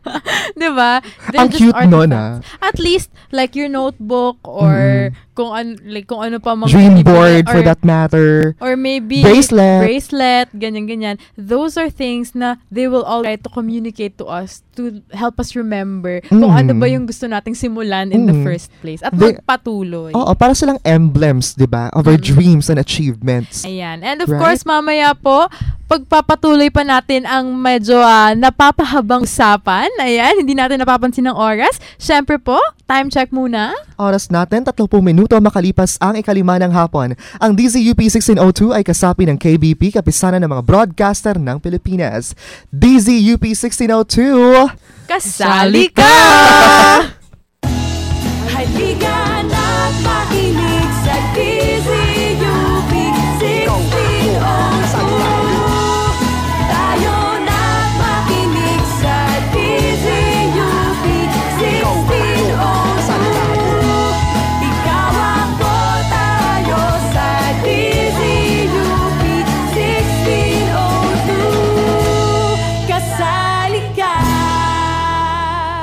di ba? They're Ang just cute nun, artifacts. ah. At least, like your notebook or Mm. kung, an, like, kung ano pa mga Dream bibili, board for or- that matter. Or maybe Bracelet. bracelet, ganyan-ganyan. Those are things na they will all try to communicate to us to help us remember kung Mm. ano ba yung gusto nating simulan in the Mm. first place. At They- magpatuloy. Oo, para silang emblems, di ba? Of our Mm. dreams and achievements. Ayan. And of Right? course, mamaya po, pagpapatuloy pa natin ang medyo ah, napapahabang usapan. Ayan, hindi natin napapansin ng oras. Syempre po, time check muna. Oras natin, tatlong minuto makalipas ang ikalima ng hapon. Ang D Z U P sixteen oh two ay kasapi ng K B P, kapisanan ng mga broadcaster ng Pilipinas. D Z U P sixteen oh two, Kasali ka! Halika na't makinig sa D Z U P sixteen oh two. Tayo na't makinig sa D Z U P sixteen oh two. Ikaw ako, tayo sa D Z U P sixteen oh two. Kasali ka!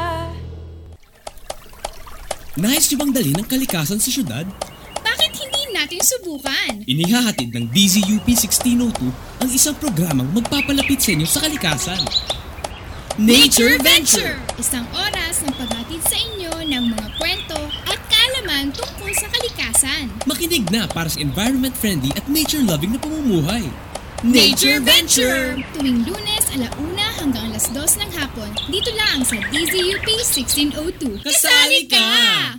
Nais niyo bang dalhin ng kalikasan sa syudad? Bakit hindi nating subukan. Inihahatid ng D Z U P sixteen oh two ang isang programang magpapalapit sa inyo sa kalikasan. Nature Venture! Isang oras ng paghatid sa inyo ng mga kwento at kaalaman tungkol sa kalikasan. Makinig na para sa environment-friendly at nature-loving na pamumuhay. Nature Venture! Tuwing Lunes, alauna hanggang alas dos ng hapon, dito lang sa D Z U P sixteen oh two. Kasali ka!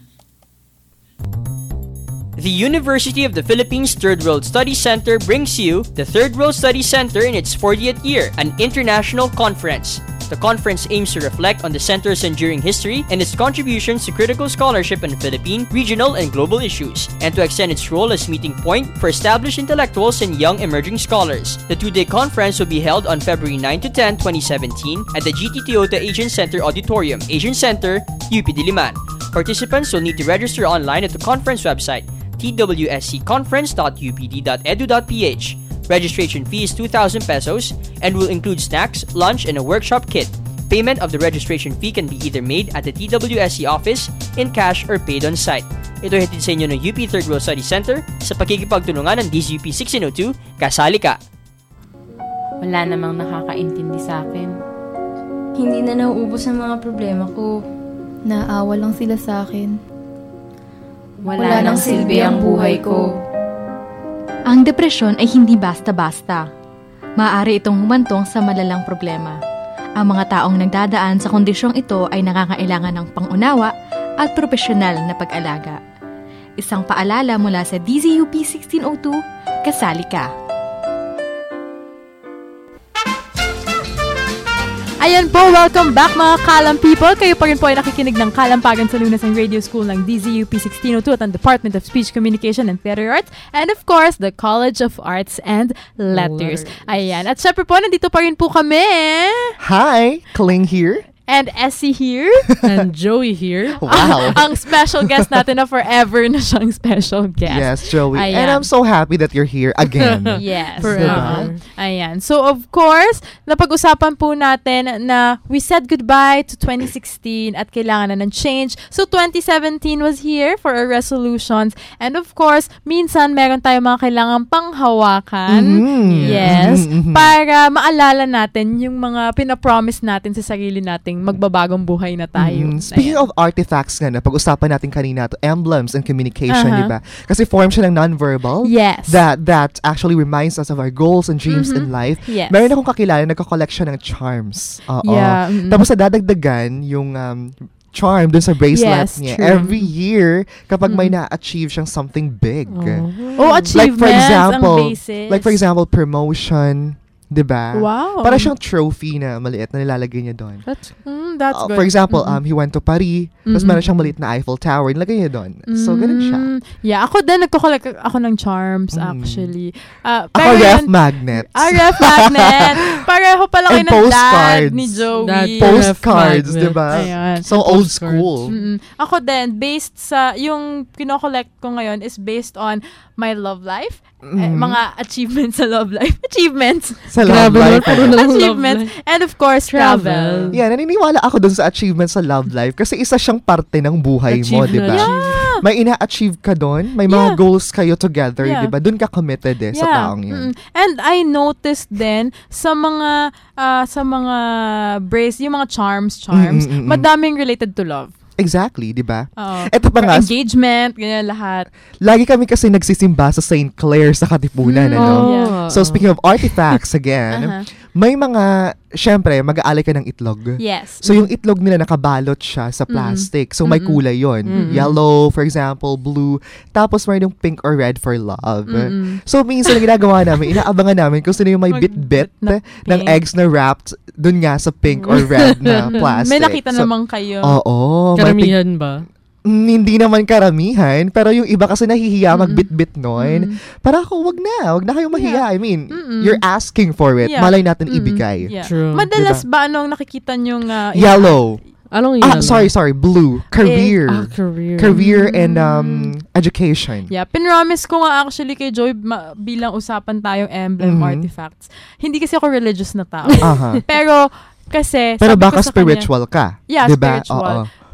The University of the Philippines Third World Studies Center brings you the Third World Studies Center in its fortieth year, an international conference. The conference aims to reflect on the center's enduring history and its contributions to critical scholarship on Philippine, regional, and global issues, and to extend its role as meeting point for established intellectuals and young emerging scholars. The two-day conference will be held on February ninth to tenth, twenty seventeen at the G T Toyota Asian Center Auditorium, Asian Center, U P Diliman. Participants will need to register online at the conference website, t w s c conference dot u p d dot e d u dot p h. Registration fee is two thousand pesos and will include snacks, lunch, and a workshop kit. Payment of the registration fee can be either made at the T W S C office, in cash, or paid on site. Ito ay hatid sa inyo ng U P Third World Study Center sa pakikipagtulungan ng D Z U P sixteen oh two. Kasali ka! Wala namang nakakaintindi sa akin. Hindi na nauubos ang mga problema ko. Naawa lang sila sa akin. Wala, Wala nang silbi ang buhay ko. Ang depresyon ay hindi basta-basta. Maaari itong humantong sa malalang problema. Ang mga taong nagdadaan sa kondisyong ito ay nangangailangan ng pangunawa at profesional na pag-alaga. Isang paalala mula sa D Z U P sixteen oh two, kasali ka! Ayan po, welcome back mga Kalam people. Kayo pa rin po ay nakikinig ng Kalampagan sa Lunes ng Radio School ng D Z U P sixteen oh two at ang Department of Speech Communication and Theater Arts, and of course, the College of Arts and Letters. Ayan, at syempre po, nandito pa rin po kami. Hi, Kling here. And Essie here. And Joey here. Wow. Ang special guest natin na forever na siyang special guest. Yes, Joey. Ayan. And I'm so happy that you're here again. Yes. Forever. Diba? Ayan. So, of course, napag-usapan po natin na we said goodbye to twenty sixteen at kailangan na ng change. So, twenty seventeen was here for our resolutions. And of course, minsan meron tayong mga kailangang panghawakan. Mm-hmm. Yes. Mm-hmm. Para maalala natin yung mga pinapromise natin sa sarili nating magbabagong buhay na tayo. Mm, speaking Ayan. of artifacts nga na, pag-usapan natin kanina to emblems and communication, uh-huh. di ba? Kasi form siya ng non-verbal. Yes. That that actually reminds us of our goals and dreams mm-hmm. in life. Yes. Meron akong kakilala, nagka-collect siya ng charms. Oo. Yeah. Mm-hmm. Tapos nadadagdagan yung um, charm dun sa bracelet yes, niya. True. Every year, kapag mm-hmm. may na-achieve siyang something big. Oh, oh achievements, like for example, ang basis. Like for example, promotion, diba? Wow. Para siyang trophy na maliit na nilalagay niya doon. That's, mm, that's uh, good. For example, mm-hmm. um, he went to Paris, mm-hmm. tapos meron siyang maliit na Eiffel Tower, nilagay niya doon. Mm-hmm. So, ganun siya. Yeah, ako din, nagko-collect ako ng charms, mm. actually. Uh, ako, ref magnets. Ah, ref magnet. Pareho pala kayo ng dad ni Joey. Dad, postcards, diba? Ayan. So, old school. Mm-hmm. Ako din, based sa, yung kino-collect ko ngayon is based on my love life. Mm-hmm. Eh, mga achievements sa love life. Achievements. Sa love life. Achievements. And of course, travel. Yeah, naniniwala ako dun sa achievements sa love life kasi isa siyang parte ng buhay mo, di ba? Yeah. May ina-achieve ka dun, may mga yeah. goals kayo together, yeah. di ba? Dun ka committed eh, yeah. sa taong yun. Mm-hmm. And I noticed din sa mga uh, sa mga brace, yung mga charms, charms, mm-hmm. madaming related to love. Exactly, di ba? Uh, Ito pa nga. Engagement, ganyan lahat. Lagi kami kasi nagsisimba sa Saint Clair sa Katipunan, mm, ano? Oh, yeah. So, speaking of artifacts again, uh-huh. may mga, syempre, mag-aalay ka ng itlog. Yes. So, yung itlog nila nakabalot siya sa plastic. Mm-hmm. So, may kulay yon. Mm-hmm. Yellow, for example, blue. Tapos, may yung pink or red for love. Mm-hmm. So, minsan ang ginagawa namin, inaabangan namin kung sino yung may bit-bit na ng eggs na wrapped dun nga sa pink or red na plastic. May nakita so, naman kayo. Oo. Karamihan ba? Mm, hindi naman karamihan, pero yung iba kasi nahihiya mm-hmm. magbit-bit nun. Mm-hmm. Para ako, wag na, wag na kayong mahiya. Yeah. I mean, mm-hmm. you're asking for it. Yeah. Malay natin mm-hmm. ibigay. Yeah. True. Madalas diba? ba anong nakikita nyong uh, yellow? Anong ah, yellow? sorry, sorry, blue. Career. Eh, ah, career. Career and um education. Yeah, pinromise ko nga actually kay Joy ma- bilang usapan tayong emblem mm-hmm. artifacts. Hindi kasi ako religious na tao. Uh-huh. Pero kasi Pero sabi baka ko sa spiritual kanya, ka. Yeah, diba? spiritual. Oo.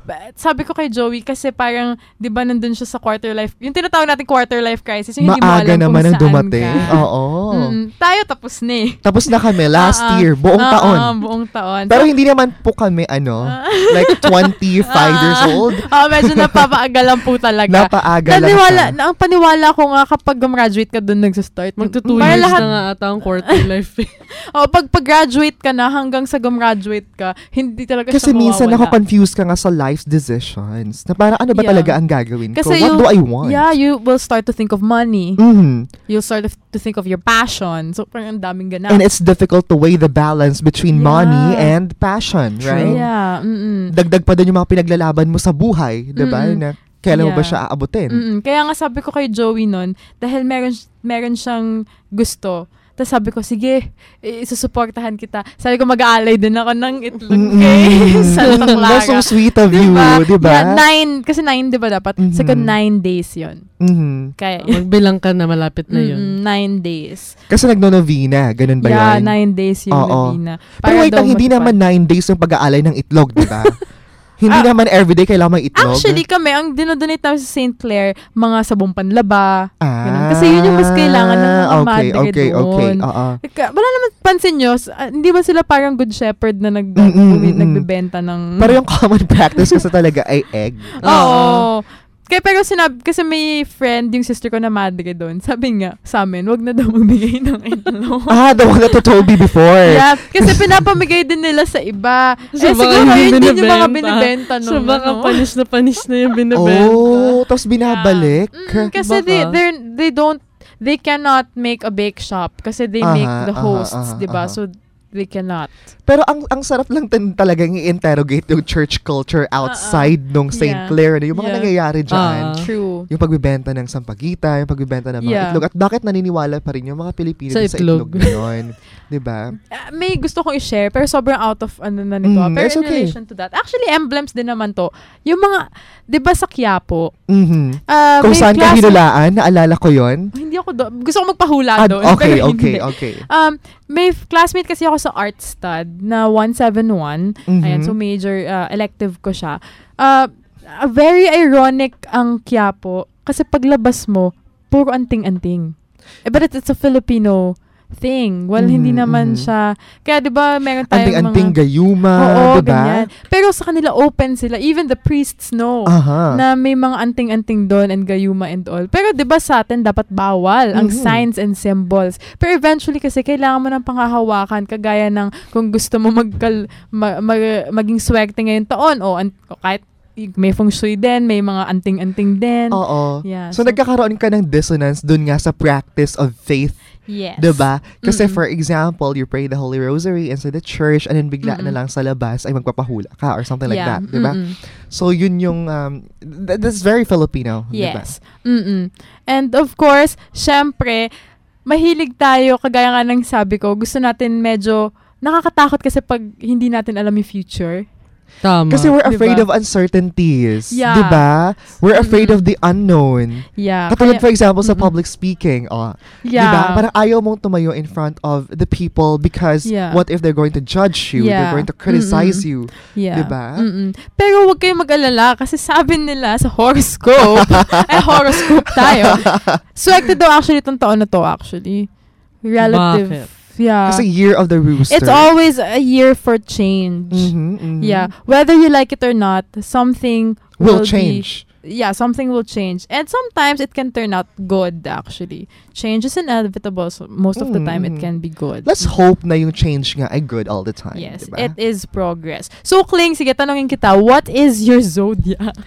But sabi ko kay Joey, kasi parang, di ba nandun siya sa quarter life, yung tinatawag natin quarter life crisis, yung hindi mo Maaga alam naman kung ang saan dumating. ka. Oo. Mm, tayo tapos na eh. Tapos na kami last Ah, year, buong ah, taon. ah, buong taon. Pero So, hindi naman po kami, ano, like twenty-five years old. Oh, medyo napapaaga lang po talaga. Napaaga lang Naniwala, siya. na, ang paniwala ko nga kapag gumraduate ka doon nagsa-start. Magto two Para years lahat- na nga ata ang quarter life eh. Oh, pag pag-graduate ka na hanggang sa gumraduate ka, hindi talaga Kasi siya minsan mawawala. nakakonfuse ka nga sa life decisions. Na parang ano ba Yeah. talaga ang gagawin ko? Kasi What you- do I want? Yeah, you will start to think of money. Mhm. You'll start to think of your passion. So, parang ang daming ganap. And it's difficult to weigh the balance between Yeah. money and passion, right? Yeah. Mm-mm. Dagdag pa din yung mga pinaglalaban mo sa buhay, di ba? Mm-mm. Na kailan mo ba Yeah. siya aabutin? Mm-mm. Kaya nga sabi ko kay Joey nun, dahil meron, meron siyang gusto, tapos sabi ko, sige, isusuportahan kita. Sabi ko, mag-aalay din ako ng itlog kay Santa Clara. That's so sweet of you, di ba? Yeah, nine, kasi nine, di ba dapat? Mhm. Second nine days yun. Mhm. Kaya, Magbilang ka na, malapit na yun. Mm-mm, nine days. Kasi nagno-novena, ganun ba Yeah, yun? nine days yung Oo. novena. Pero Para wait daw lang, hindi matupad. naman nine days yung pag-aalay ng itlog, di ba? Hindi Ah, naman everyday kailangan may itlog. Actually, kami, ang dinodonate namin sa Saint Clair, mga sabong panlaba. Ah, ganun. Kasi yun yung mas kailangan ng mga okay, madre okay, doon. okay, oo. Ika- Wala naman, pansin nyo, s- ah, hindi ba sila parang good shepherd na nag, Mm, mm, mm, mm. nagbebenta ng... Pero yung common practice kasi talaga ay egg. Oo. Kaya pero sinabi, kasi may friend, yung sister ko na madre doon, sabi nga sa amin, wag na daw magbigay ng itlog. Ah, the one that you told me before. Yeah, kasi pinapamigay din nila sa iba. So, eh, baka siguro hindi yun din yung mga binibenta. binibenta. So, nung baka ano. panis na panis na yung binibenta. Oh, tapos binabalik. Mm, kasi they, Baka. they're, they don't, they cannot make a bake shop kasi they make Aha, the aha, hosts, aha, di ba? aha. So, they cannot. Pero ang ang sarap lang din talagang i-interrogate yung church culture outside nung Saint Yeah. Clair. Yung mga Yeah. nangyayari dyan. Ah. True. Yung pagbibenta ng sampagita, yung pagbibenta ng mga Yeah. itlog. At bakit naniniwala pa rin yung mga Pilipino Sa sa itlog. itlog ngayon? Diba? Ah, may gusto kong i-share pero sobrang out of ano na nito. Mm, pero it's in okay. relation to that, actually emblems din naman to. Yung mga, 'di ba sa Quiapo? Mhm. ah, Kung may saan ka class- hinulaan, naalala ko yon. Hindi ako doon. Gusto ko magpahula Ah, doon. okay, pero okay, hindi. okay. Um, may f- classmate kasi ako sa art stud na one seventy-one. Mhm. Ayan, so major uh, elective ko siya. Uh, uh, very ironic ang Quiapo kasi paglabas mo, puro anting-anting. Eh, but it's, it's a Filipino thing. Well, hindi Mhm, naman mhm. siya. Kaya 'di ba, meron tayong Anting-anting mga gayuma, Oo, diba? ganyan. Pero sa kanila open sila. Even the priests know Aha. na may mga anting-anting doon and gayuma and all. Pero 'di ba sa atin dapat bawal ang Mhm. signs and symbols. Pero eventually kasi kailangan mo ng panghahawakan kagaya ng kung gusto mo magkal, ma, mag- maging swerte ngayong taon o, an, o kahit may feng shui din, may mga anting-anting din. Oo. Yeah, so, nagkakaroon ka ng dissonance dun nga sa practice of faith. Yes. Diba? Kasi Mm-mm. for example, you pray the Holy Rosary inside the church and then bigla Mm-mm. na lang sa labas ay magpapahula ka or something like Yeah. that. Diba? Mm-mm. So, yun yung, um, th- that's very Filipino. Diba? Yes. Mm-mm. And of course, syempre, mahilig tayo, kagaya nga ng sabi ko, gusto natin medyo nakakatakot kasi pag hindi natin alam yung future. Tama. Kasi we're Diba? afraid of uncertainties. Yeah. Diba? We're afraid Mm-mm. of the unknown. Yeah. Katulad Kaya- for example sa Mm-mm. public speaking. Oh, Yeah. Diba? Parang ayaw mong tumayo in front of the people because Yeah. what if they're going to judge you? Yeah. They're going to criticize Mm-mm. you. Yeah. Diba? Mm-mm. Pero huwag kayong mag-alala kasi sabi nila sa horoscope, ay horoscope tayo. Swerte daw actually itong taon na to actually. Relative. Bakit? Yeah. Kasi year of the rooster. It's always a year for change. Mhm, mhm. Yeah. Whether you like it or not, something Will be- change. yeah, something will change. And sometimes it can turn out good actually. Change is inevitable. So most of the time it Mhm. can be good. Let's hope na yung change nga ay good all the time. Yes, Diba? it is progress. So, Kling, sige, tanongin kita, what is your zodiac?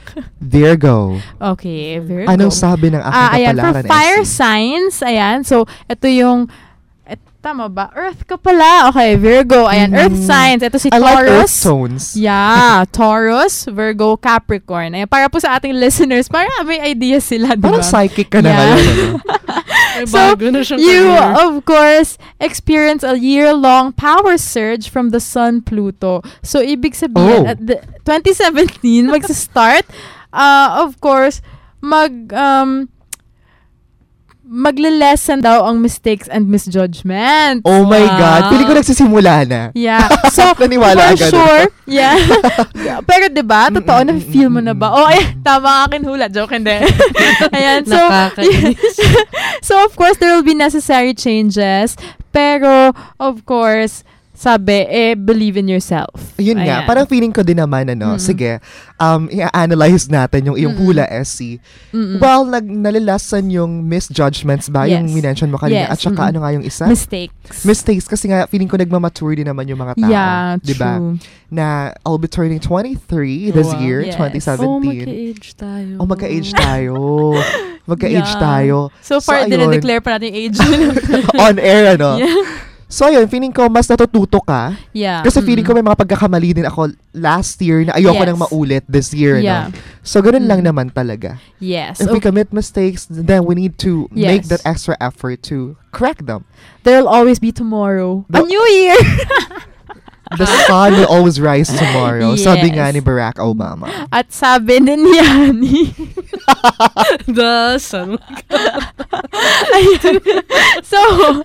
Virgo. Okay, Virgo. Anong sabi ng aking Ah, ayan, for kapalaran, fire S C? signs, ayan, so, ito yung, et, tama ba? Earth ka pala. Okay, Virgo, ayan, Mm. Earth signs. Ito si I like Taurus. earth tones. Yeah, Taurus, Virgo, Capricorn. Ayan, para po sa ating listeners, para may idea sila, di ba? Parang psychic ka na Yeah. ngayon. Ano? May So, bago na siyang you, career. of course, experience a year-long power surge from the Sun Pluto. So, ibig sabihin, Oh. at the twenty seventeen, magsa-start, uh, of course, mag, um, magle-lessen daw ang mistakes and misjudgments. Oh my God. Pili ko nagsisimula na. Yeah. So, Naniwala for agad. sure, yeah. Pero diba, totoo, na-feel mo na ba? Oh, ay, tama ang akin hula. Joke, hindi. Ayan. So, so, of course, there will be necessary changes. Pero, of course, sabi, eh, believe in yourself. Yun nga, Ayan. parang feeling ko din naman, ano, Mm-mm. sige, um, i-analyze natin yung iyong Mm-mm. hula, S C. Mm-mm. Well, nag, nalilasan yung misjudgments ba? Yes. Yung minention mo kanina. Yes. At saka, Mm-mm. ano nga yung isa? Mistakes. Mistakes. Kasi nga, feeling ko nagmamature din naman yung mga tao. Yeah, diba? true. Na, I'll be turning twenty-three this Wow. year, Yes. twenty seventeen. Oh, magka-age tayo. Oh, magka-age tayo. Magka-age Yeah. tayo. So far, ayun. dinedeclare pa natin yung age. On air, ano? Yeah. So, ayun, feeling ko mas natututo ka. Yeah. Kasi feeling ko may mga pagkakamali din ako last year na ayoko Yes. nang maulit this year. Yeah. No? So, ganun lang naman talaga. Yes. If we Okay. commit mistakes, then we need to Yes. make that extra effort to correct them. There'll always be tomorrow. The- A new year! The sun will always rise tomorrow. Sabi Yes. nga ni Barack Obama. At sabi din ni Yani. The sun. Ayun. So,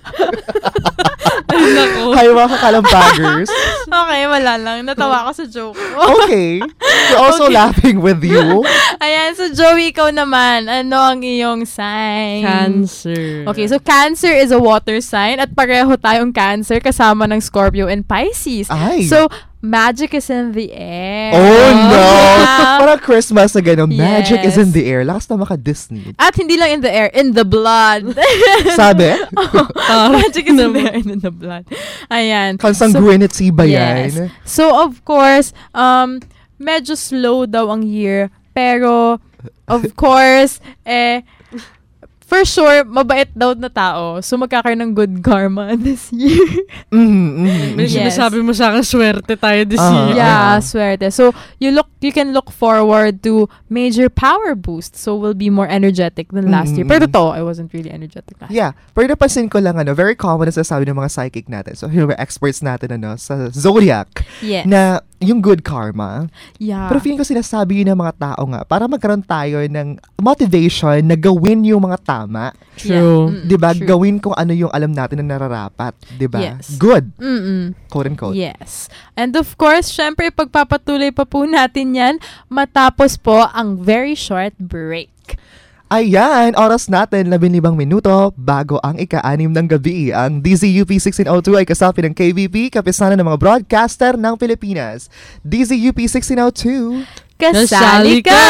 Ay, nako. Hi, mga kakalampagers. okay, wala lang. Natawa ako sa joke ko. Okay. We're also Okay. laughing with you. Ayan, so Joey, ikaw naman. Ano ang iyong sign? Cancer. Okay, so Cancer is a water sign at pareho tayong Cancer kasama ng Scorpio and Pisces. Ay. So, magic is in the air. Oh, no. Yeah. Parang Christmas na gano'n. Magic is Yes. in the air. Lakas na maka-Disney. At hindi lang in the air, in the blood. Sabi? Oh, magic is in the air and in the blood. Ayan. Consanguinity ba Yes. yan? So, of course, um, medyo slow daw ang year. Pero, of course, eh, for sure, mabait daw na tao. So, magkakaroon ng good karma this year. Mm-hmm. May Yes. sinasabi mo sa akin, swerte tayo this Ah, year. Yeah, swerte. So, you look, you can look forward to major power boost. So, we'll be more energetic than last year. Pero to, I wasn't really energetic last year. Yeah. Pero napansin ko lang, ano, very common na sasabi ng mga psychic natin. So, yung mga experts natin, ano, sa zodiac. Yes. Na yung good karma. Yeah. Pero feeling ko sinasabi yun ng mga tao nga para magkaroon tayo ng motivation na gawin yung mga tama. True. Yeah. Mm, Diba? true. Gawin kung ano yung alam natin na nararapat. Diba? Yes. Good. Mm-mm. Quote unquote. Yes. And of course, syempre, pagpapatuloy pa po natin yan matapos po ang very short break. Ayan, oras natin, labing libang minuto bago ang ika-anim ng gabi. Ang D Z U P sixteen oh two ay kasapi ng K B P, kapisanan ng mga broadcaster ng Pilipinas. D Z U P sixteen oh two. Kasali ka!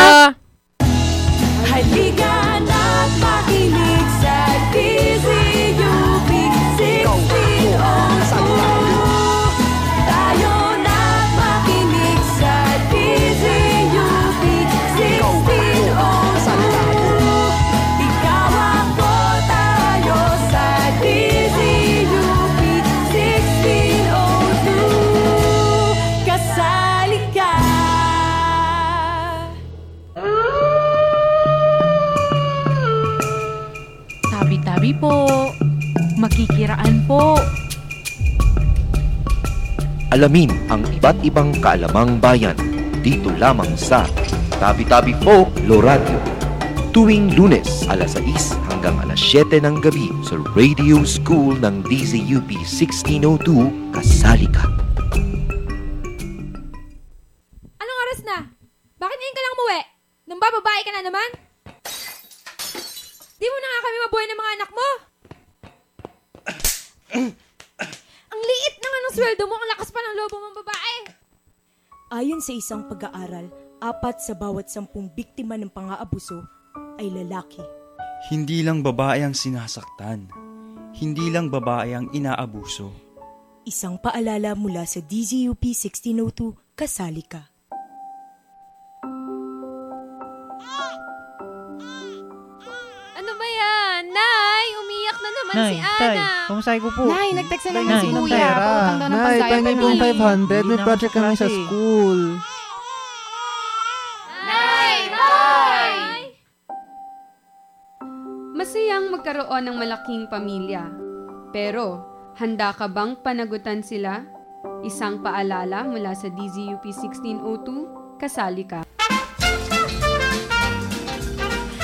Halika na't makinig sa D Z U P sixteen oh two. Tayo na't makinig sa D Z U P sixteen oh two. Ikaw ako, tayo sa D Z U P sixteen oh two. Kasali ka! Tabi-tabi po. Makikiraan po. Alamin ang iba't ibang kaalamang bayan dito lamang sa Tabi-Tabi Po Loradio. Tuwing Lunes, alas sais hanggang alas siyete ng gabi sa Radio School ng D Z U P sixteen oh two, kasali ka. Anong oras na? Bakit ngayon ka lang umuwi? Nung bababae ka na naman? Di mo na nga kami mabuhay ng mga anak mo. Ang liit na nga ng sweldo mo, ang lakas pa ng lobo mong babae. Ayon sa isang pag-aaral, apat sa bawat sampung biktima ng pang-aabuso ay lalaki. Hindi lang babae ang sinasaktan. Hindi lang babae ang inaabuso. Isang paalala mula sa D Z U P sixteen oh two, kasali ka. Ano ba yan? Nay, umiyak na naman Nay, si Ana. tay, pamasahe ko po. Nay, nag-text na naman Nay, si ng Kuya. pera. Pautang daw ng Nay, pagkain pahingin po kami. yung five hundred. May project kami sa school. Nay! Nay! Masayang magkaroon ng malaking pamilya. Pero, handa ka bang panagutan sila? Isang paalala mula sa D Z U P sixteen oh two, kasali ka.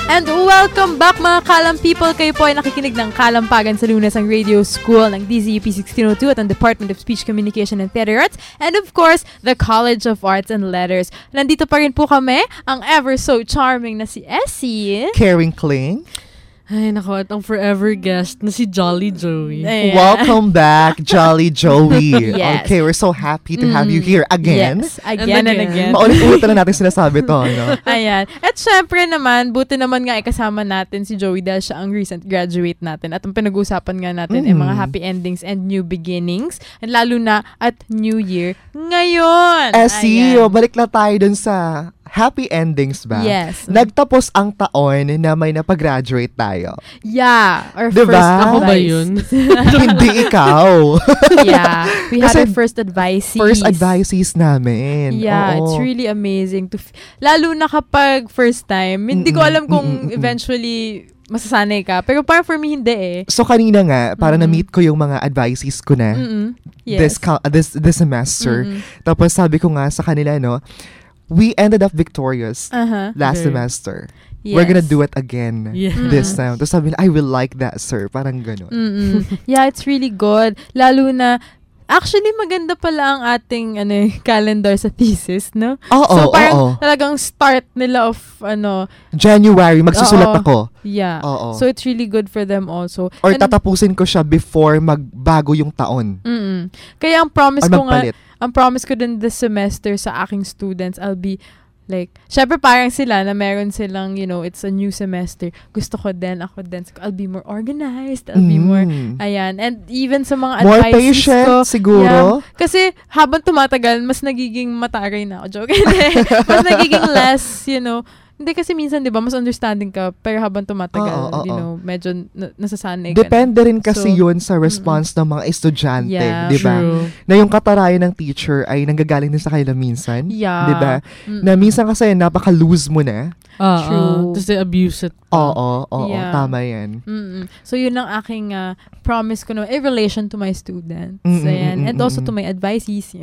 And welcome back mga Kalam people. Kayo po ay nakikinig ng Kalampagan sa Lunes, ang radio school ng D Z U P sixteen oh two at ang Department of Speech, Communication and Theater Arts, and of course, the College of Arts and Letters. Nandito pa rin po kami, ang ever so charming na si Essie. Caring Kling. Ay, naku, at ang forever guest na si Jolly Joey. Ayan. Welcome back, Jolly Joey. Yes. Okay, we're so happy to have you here again. Yes, again and, and again. Maulit-ulit na natin sinasabi to, no? Ayan. At syempre naman, buti naman nga ikasama natin si Joey dahil siya ang recent graduate natin. At ang pinag-uusapan nga natin Mm. ay mga happy endings and new beginnings. And lalo na at New Year ngayon. Essie, Ayan. balik na tayo dun sa happy endings ba? Yes. Nagtapos ang taon na may napag-graduate tayo. Yeah. Our Diba? first advice. Ako ba yun? Hindi ikaw. Yeah. We had Kasi our first advicees. First advices namin. Yeah, Oo. it's really amazing. to f- Lalo na kapag first time. Hindi ko Mm-mm, alam kung mm-mm, eventually masasanay ka. Pero parang for me, hindi eh. So kanina nga, para na-meet ko yung mga advices ko na Mm-mm. this, Yes. ca- this this semester. Mm-mm. Tapos sabi ko nga sa kanila, no, we ended up victorious Uh-huh. last Okay. semester. We're gonna Yes. do it again Yeah. this Mm-mm. time. Tapos sabi nila, I will like that, sir. Parang ganun. Mm-mm. Yeah, it's really good. Lalo na, actually, maganda pala ang ating ano, eh, calendar sa thesis, no? Oo, so, parang oo. talagang start nila of, ano, January, magsusulat Oo. ako. yeah. Oo. So, it's really good for them also. Or And- tatapusin ko siya before magbago yung taon. Mm-mm. Kaya ang promise Or ko nga, magpalit. ang promise ko din this semester sa aking students, I'll be like, syempre parang sila na meron silang, you know, it's a new semester. Gusto ko din, ako din. So, I'll be more organized. I'll be more, Mm. ayan. And even sa mga More advices patient, ko. siguro. Yeah, kasi habang tumatagal, mas nagiging mataray na ako. Joke. Hindi. Mas nagiging less, you know. Hindi kasi minsan, di ba, mas understanding ka, pero habang tumatagal, Oo, oo, you oo. know, medyo na- nasasanay ka na. Depende rin kasi So, yun sa response ng mga estudyante, Yeah. di ba? True. Na yung katarayan ng teacher ay nanggagaling din sa kanila minsan. Yeah. Di ba? Mm-mm. Na minsan kasi napaka-loose mo na. Ah, True. ah. Tapos they abuse it. Oo, oo, Yeah. tama yan. Mm-mm. So, yun ang aking uh, promise ko na in relation to my students. Mm-mm, Ayan. And mm-mm, also to mm-mm. my advisees.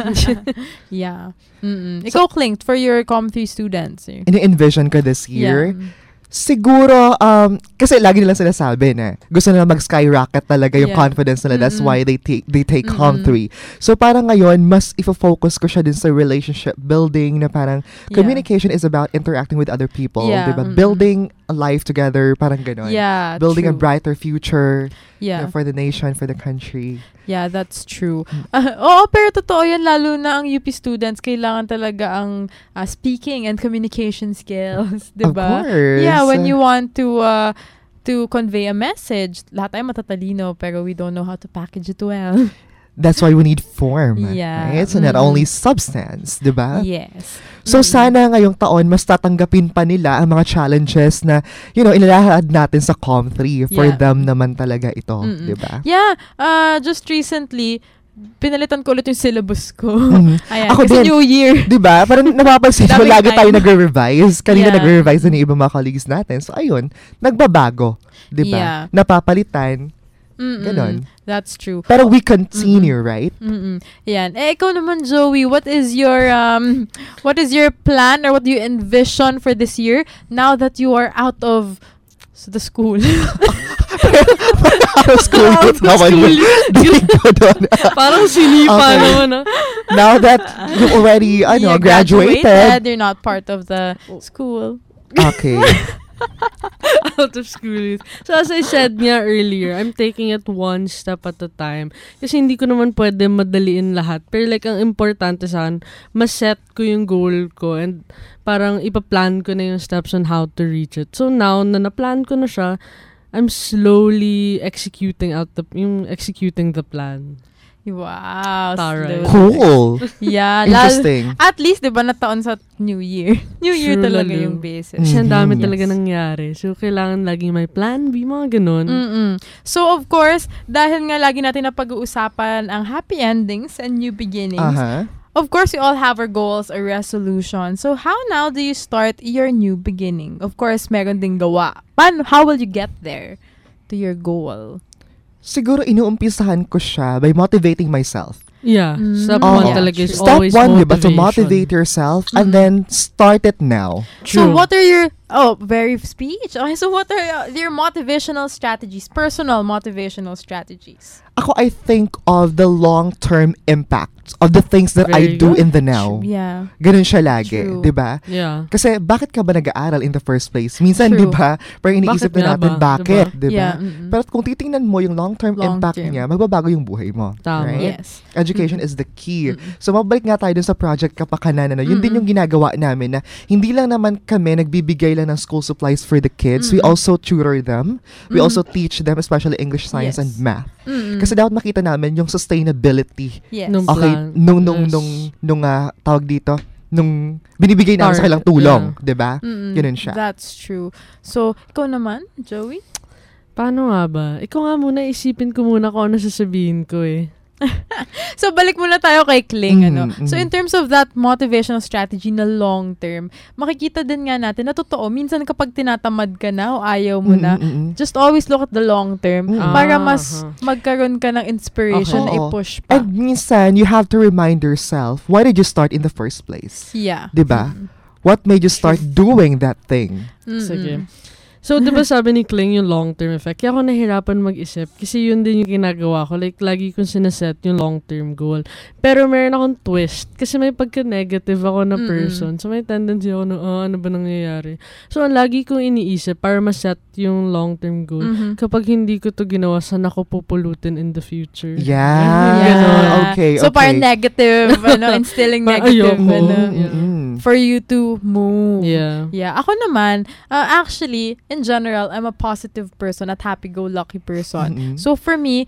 Yeah. Mm-mm. Ikaw, Klink, for your Com three students. Eh. Ini-envision ko this year. Yeah. Siguro, um, kasi lagi nila sinasabi na gusto nila mag-skyrocket talaga yung Yeah. confidence nila. That's Mm-mm. why they take they take Mm-mm. Com three. So parang ngayon, mas ifo-focus ko siya din sa relationship building na parang Yeah. communication is about interacting with other people. Yeah, Diba? mm-mm. Building a life together, parang ganon. Yeah, Building a true. brighter future you Yeah. know, for the nation, for the country. Yeah, that's true. Uh, oo, pero totoo yan, lalo na ang U P students, kailangan talaga ang uh, speaking and communication skills, di ba? course. Yeah, when you want to uh, to convey a message, lahat tayo matatalino, pero we don't know how to package it well. That's why we need form. Yeah. Right? So not Mm. only substance, di ba? Yes. So Mm. sana ngayong taon mas tatanggapin pa nila ang mga challenges na you know inilahad natin sa Com three for Yeah. them naman talaga ito, Mm-mm. 'di ba? Yeah, uh, just recently, pinalitan ko ulit yung syllabus ko. Mhm. Ayan, Ako kasi din. New Year. 'Di ba? Parang napapansin mo Daming lagi time. tayo nagre-revise. Kanina Yeah. nagre-revise na yung ibang mga colleagues natin. So ayun, nagbabago, 'di ba? Yeah. Napapalitan. Mm-mm. Ganon. That's true. Pero we continue, right? Mm-mm. Yan. Eh, ikaw naman, Joey, what is your um, what is your plan or what do you envision for this year now that you are out of s- the school? Out of school youth naman yun. Di ko doon. Parang sinipa Okay. naman, ah. Now that you already, ano, You graduated. You're not part of the school. Okay. Out of school youth. So as I said nga earlier, I'm taking it one step at a time. Kasi hindi ko naman pwede madaliin lahat. Pero like, ang importante saan, mas-set ko yung goal ko and parang ipaplan ko na yung steps on how to reach it. So now, na na-plan ko na siya, I'm slowly executing out the, yung executing the plan. Wow. Taray. slowly. Cool. Yeah. lal- Interesting. At least, di ba, nataon sa New Year. New Year True, talaga lalo. yung basis. Kasi ang dami Mhm. talaga nangyari. So, kailangan laging may plan B, mga ganun. Mm-mm. So, of course, dahil nga lagi natin na pag-uusapan ang happy endings and new beginnings, Uh-huh. of course, we all have our goals or resolutions. So, how now do you start your new beginning? Of course, meron ding gawa. Paano, how will you get there to your goal? Siguro inuumpisahan ko siya by motivating myself. Yeah. Step Oo. one talaga is Step always one, di ba? To motivation. motivate yourself and then start it now. So, what are your Oh, very speech. Okay, so what are uh, your motivational strategies? Personal motivational strategies. Ako, I think of the long-term impact of the things that I Very do good. in the now. Yeah. Ganun siya lagi, True. 'di ba? Yeah. Kasi bakit ka ba nag-aaral in the first place? Minsan, True. 'di ba? Parang iniisip Bakit na nga natin ba? bakit, 'di ba? Yeah, mm-mm. Pero kung titingnan mo yung long-term Long impact term. niya, magbabago yung buhay mo. Tama. Right? Yes. Education Mm-mm. is the key. So mabalik nga tayo dun sa Project Kapakanan. Ano, yun din yung ginagawa namin na hindi lang naman kami nagbibigay lang ng school supplies for the kids. We Mm-mm. also tutor them. We Mm-mm. also teach them, especially English, science, Yes. and math. Mm-mm. Kasi dapat makita namin yung sustainability. Yes. Nung Okay, plan. nung nung Yes. nung nung ah, tawag dito, nung binibigay namin sa Part, kanilang tulong, yeah. 'di ba? Mm-mm. Ganun siya. That's true. So, ikaw naman, Joey? Paano nga ba? Ikaw nga muna, isipin ko muna kung ano sasabihin ko eh. So, balik muna tayo kay Kling, Mhm, ano. mhm. So, in terms of that motivational strategy na long term, makikita din nga natin na totoo, minsan kapag tinatamad ka na o ayaw mo na, Mm, mm, mm. just always look at the long term Mm. para Ah, mas aha. magkaroon ka ng inspiration na Oo. i-push pa. And minsan, you have to remind yourself, why did you start in the first place? Yeah. 'Di ba? What made you start doing that thing? Mm-mm. Sige. So, di ba sabi ni Kling yung long-term effect? Kaya ako nahirapan mag-isip kasi yun din yung ginagawa ko. Like, lagi kong sinaset yung long-term goal. Pero meron akong twist kasi may pagka-negative ako na Mm-mm. person. So, may tendency ako na, oh, ano ba nangyayari? So, ang lagi kong iniisip para ma-set yung long-term goal. Mhm. Kapag hindi ko to ginawa, saan ako pupulutin in the future? Yeah. Ganon. Okay, So, okay. parang negative, ano, instilling Parang negative, ayoko. ano, Mm-mm. for you to move. Yeah. Yeah. Ako naman, uh, actually, in general, I'm a positive person at happy-go-lucky person. Mm-mm. So, for me,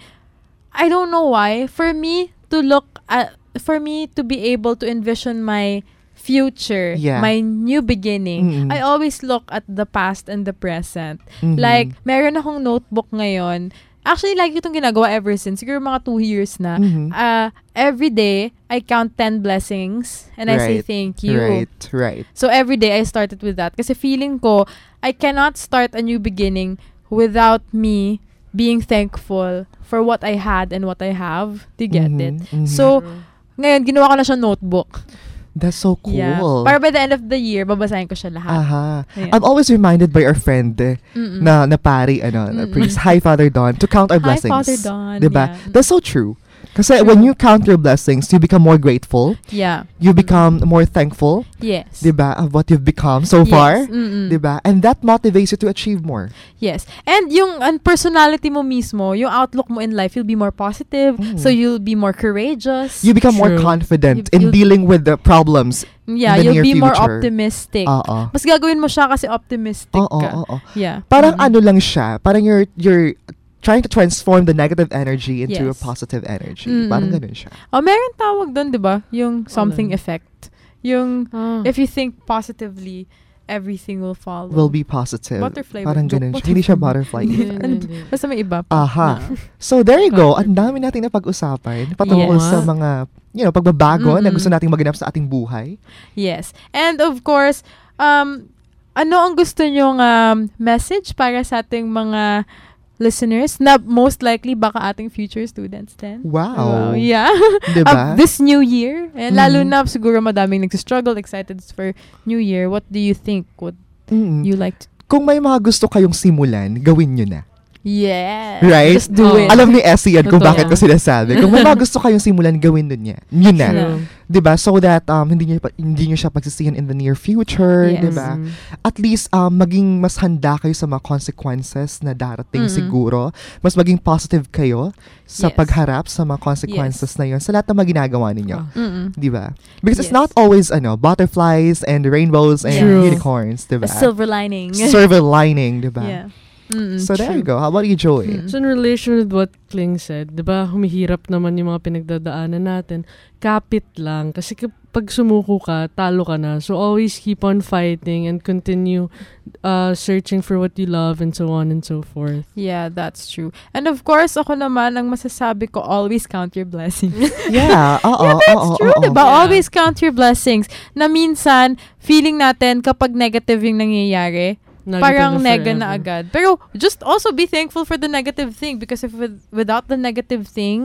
I don't know why, for me to look at, for me to be able to envision my future, Yeah. my new beginning, Mm-mm. I always look at the past and the present. Mhm. Like, meron akong notebook ngayon. Actually, lagi itong ginagawa ever since. Siguro mga two years na. Mhm. Uh, every day, I count ten blessings and I say Right. thank you. Right, right. So, every day, I started with that. Kasi feeling ko, I cannot start a new beginning without me being thankful for what I had and what I have. Do you get Mhm, it? mhm. So, ngayon, ginawa ko na siya notebook. That's so cool. Yeah. Para by the end of the year, babasahin ko siya lahat. Aha. Yeah. I'm always reminded by our friend eh, Mm-mm. na na pari ano, na Mm-mm. priest, Hi Father Don, to count our Hi, blessings. Father Don, 'Di ba? yeah. That's so true. Kasi True. when you count your blessings, you become more grateful. Yeah. You become more thankful. Yes. 'Di ba? Of what you've become so Yes. far. Mm-mm. 'Di ba? And that motivates you to achieve more. Yes. And yung an personality mo mismo, yung outlook mo in life, you'll be more positive. Mm. So you'll be more courageous. You become more True. confident You- in you'll- dealing with the problems. Yeah, in the you'll near be more future. optimistic. Oo. Mas gagawin mo siya kasi optimistic Oo, ka. oo. Yeah. Parang Mhm. ano lang siya, parang you're you're trying to transform the negative energy into a Yes. positive energy. Mm-mm. Parang ganun siya. Oh, meron tawag doon, 'di ba? Yung something Alin? effect. Yung Ah. if you think positively, everything will follow. Will be positive. Butterfly. Parang joke, ganun siya. Hindi siya butterfly. Hindi, Ano hindi, to? hindi. Basta may iba pa. Aha. Na. So there you go. Ang dami nating napag-usapan patungkol Yes. sa mga, you know, pagbabago na Mm-mm. gusto nating maganap sa ating buhay. Yes. And of course, um ano ang gusto nyong um, message para sa ating mga listeners na most likely baka ating future students din? Wow. Yeah. Diba? Of this new year. And lalo Mhm. na siguro madaming nagsistruggle, excited for new year. What do you think? What Mm-mm. you like to... Kung may mga gusto kayong simulan, gawin nyo na. Yes. Right? Just do Oh. it. Alam ni Essie yan kung Totoo. bakit ko sinasabi. Kung may mga gusto kayong simulan, gawin nun niya. Yun na. True. 'Di ba? So that um hindi niyo pa, hindi niyo siya pagsisihan in the near future, Yes. 'di ba? Mm. At least um maging mas handa kayo sa mga consequences na darating Mm-mm. siguro. Mas maging positive kayo sa Yes. pagharap sa mga consequences na 'yon sa lahat ng mga ginagawa ninyo. Mm-mm. 'Di ba? Because it's Yes. not always ano, butterflies and rainbows and True. unicorns, 'di A ba? silver lining. Silver lining, 'di ba? Yeah. Mm-mm, So there you true. go. How about you, Joey? Mm. So in relation with what Kling said, di ba, humihirap naman yung mga pinagdadaanan natin. Kapit lang. Kasi kapag sumuko ka, talo ka na. So always keep on fighting and continue uh, searching for what you love and so on and so forth. Yeah, that's true. And of course, ako naman, ang masasabi ko, always count your blessings. Yeah, oo, Yeah, that's oo, true, oo. diba? Yeah. Always count your blessings. Na minsan, feeling natin kapag negative yung nangyayari, Negative parang na nega na forever. agad. Pero just also be thankful for the negative thing because if with, without the negative thing,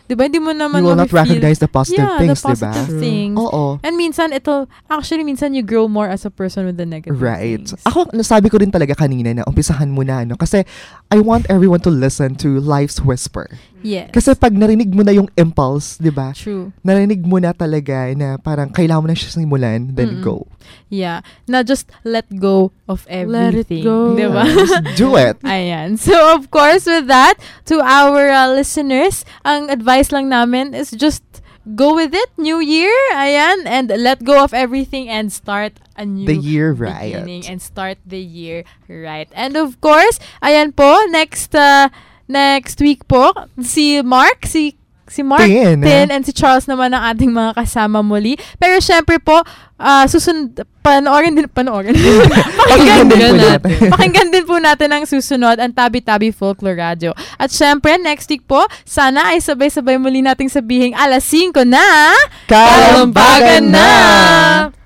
Diba? Hindi mo naman you will not ma-feel- recognize the positive yeah, things, the positive diba? things. Oo. And minsan, ito, actually, minsan you grow more as a person with the negative Right. things. Ako, nasabi ko rin talaga kanina na umpisahan mo na, no? Kasi I want everyone to listen to life's whisper. Yes. Kasi pag narinig mo na yung impulse, di ba? True. Narinig mo na talaga na parang kailangan mo na siya simulan, then Mm-mm. go. Yeah. Na just let go of Let it everything. go. Diba? Just do it. Ayan. So, of course, with that, to our uh, listeners, ang advice lang namin is just go with it. New year. Ayan. And let go of everything and start a new The year right. beginning. And start the year right. And of course, ayan po, next uh, next week po, si Mark, si si Mark Tin. Tin and si Charles naman ang ating mga kasama muli. Pero syempre po, uh, susunod, panoorin din, panoorin. pakinggan, Pakinggan din din po natin. natin. pakinggan din po natin ang susunod, ang Tabi-Tabi Folklore Radio. At syempre, next week po, sana ay sabay-sabay muli nating sabihing alas singko na, Kalambagan na!